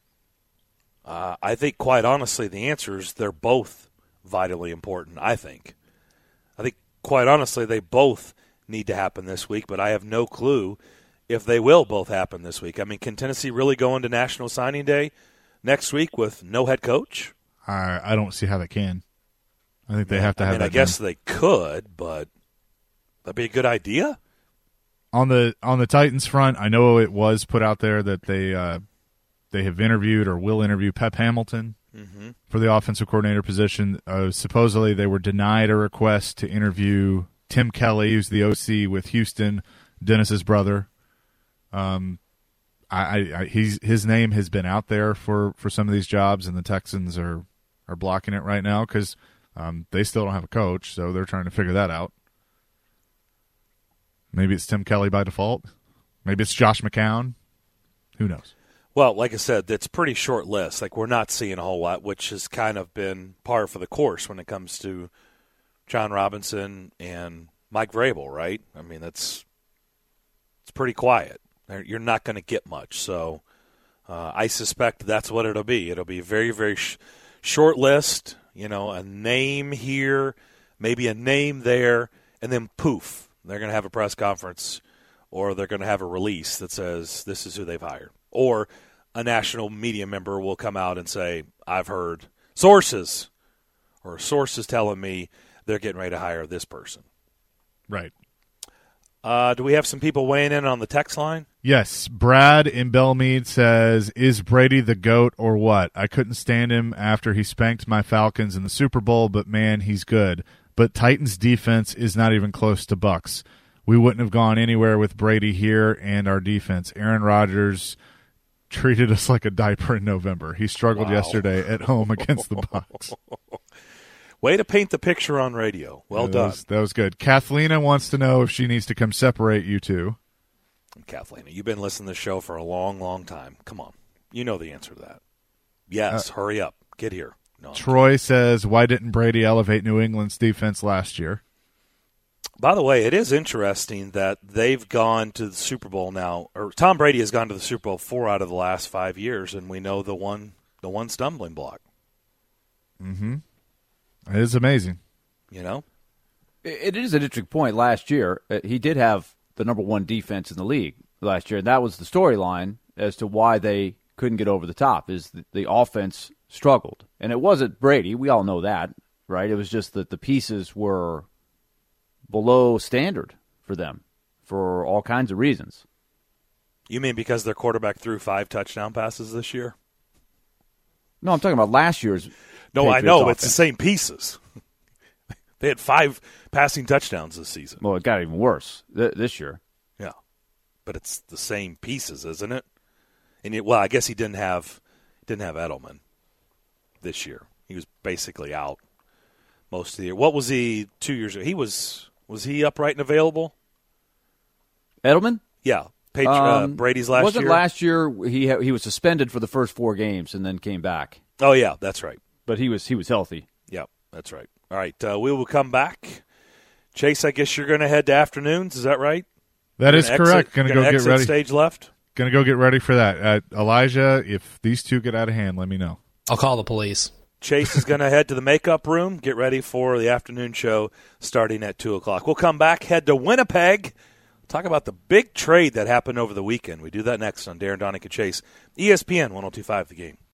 [SPEAKER 1] Uh, I think, quite honestly, the answer is they're both vitally important, I think. I think, quite honestly, they both need to happen this week, but I have no clue if they will both happen this week. I mean, can Tennessee really go into National Signing Day next week with no head coach?
[SPEAKER 2] I, I don't see how they can. I think they yeah, have to have
[SPEAKER 1] I mean,
[SPEAKER 2] that
[SPEAKER 1] I guess
[SPEAKER 2] done.
[SPEAKER 1] They could, but that'd be a good idea.
[SPEAKER 2] On the on the Titans front, I know it was put out there that they uh, – they have interviewed or will interview Pep Hamilton mm-hmm. for the offensive coordinator position. Uh, supposedly they were denied a request to interview Tim Kelly, who's the O C with Houston, Dennis's brother. Um, I, I he's his name has been out there for, for some of these jobs, and the Texans are, are blocking it right now because um, they still don't have a coach, so they're trying to figure that out. Maybe it's Tim Kelly by default. Maybe it's Josh McCown. Who knows?
[SPEAKER 1] Well, like I said, it's a pretty short list. Like, we're not seeing a whole lot, which has kind of been par for the course when it comes to John Robinson and Mike Vrabel, right? I mean, that's it's pretty quiet. You're not going to get much. So uh, I suspect that's what it'll be. It'll be a very, very sh- short list, you know, a name here, maybe a name there, and then poof, they're going to have a press conference or they're going to have a release that says this is who they've hired. Or a national media member will come out and say, I've heard sources, or sources telling me they're getting ready to hire this person.
[SPEAKER 2] Right.
[SPEAKER 1] Uh, do we have some people weighing in on the text line?
[SPEAKER 2] Yes, Brad in Belmead says, is Brady the GOAT or what? I couldn't stand him after he spanked my Falcons in the Super Bowl, but man, he's good. But Titans defense is not even close to Bucks. We wouldn't have gone anywhere with Brady here and our defense. Aaron Rodgers treated us like a diaper in November. He struggled
[SPEAKER 1] Wow.
[SPEAKER 2] yesterday at home against the Bucks.
[SPEAKER 1] Way to paint the picture on radio. Well
[SPEAKER 2] that
[SPEAKER 1] done.
[SPEAKER 2] Was, that was good. Kathlina wants to know if she needs to come separate you two.
[SPEAKER 1] Kathleen, you've been listening to the show for a long, long time. Come on. You know the answer to that. Yes, uh, hurry up. Get here. No,
[SPEAKER 2] Troy says, why didn't Brady elevate New England's defense last year?
[SPEAKER 1] By the way, it is interesting that they've gone to the Super Bowl now, or Tom Brady has gone to the Super Bowl four out of the last five years, and we know the one the one stumbling block.
[SPEAKER 2] Mm-hmm. It is amazing.
[SPEAKER 1] You know?
[SPEAKER 3] It is an interesting point. Last year, he did have the number one defense in the league last year, and that was the storyline as to why they couldn't get over the top, is the, the offense struggled. And it wasn't Brady. We all know that, right? It was just that the pieces were below standard for them for all kinds of reasons.
[SPEAKER 1] You mean because their quarterback threw five touchdown passes this year?
[SPEAKER 3] No, I'm talking about last year's
[SPEAKER 1] No,
[SPEAKER 3] Patriots
[SPEAKER 1] I know.
[SPEAKER 3] offense.
[SPEAKER 1] It's the same pieces. They had five passing touchdowns this season.
[SPEAKER 3] Well, it got even worse th- this year.
[SPEAKER 1] Yeah. But it's the same pieces, isn't it? And it, well, I guess he didn't have didn't have Edelman this year. He was basically out most of the year. What was he two years ago? He was was he upright and available?
[SPEAKER 3] Edelman?
[SPEAKER 1] Yeah. Patri- uh,
[SPEAKER 3] Um,
[SPEAKER 1] Brady's last
[SPEAKER 3] wasn't
[SPEAKER 1] year.
[SPEAKER 3] last year he ha- he was suspended for the first four games and then came back,
[SPEAKER 1] Oh yeah, that's right.
[SPEAKER 3] but he was he was healthy.
[SPEAKER 1] Yeah, that's right. All right, uh, we will come back. Chase, I guess you're going to head to afternoons. Is that right?
[SPEAKER 2] That is
[SPEAKER 1] Gonna
[SPEAKER 2] correct.
[SPEAKER 1] exit-
[SPEAKER 2] Going to
[SPEAKER 1] gonna
[SPEAKER 2] go get
[SPEAKER 1] exit
[SPEAKER 2] ready.
[SPEAKER 1] Stage left.
[SPEAKER 2] Going to go get ready for that. Uh, Elijah, if these two get out of hand, let me know.
[SPEAKER 4] I'll call the police.
[SPEAKER 1] Chase is going to head to the makeup room, get ready for the afternoon show starting at two o'clock. We'll come back, head to Winnipeg, talk about the big trade that happened over the weekend. We do that next on Darren, Donick, and Chase, E S P N one oh two point five The Game.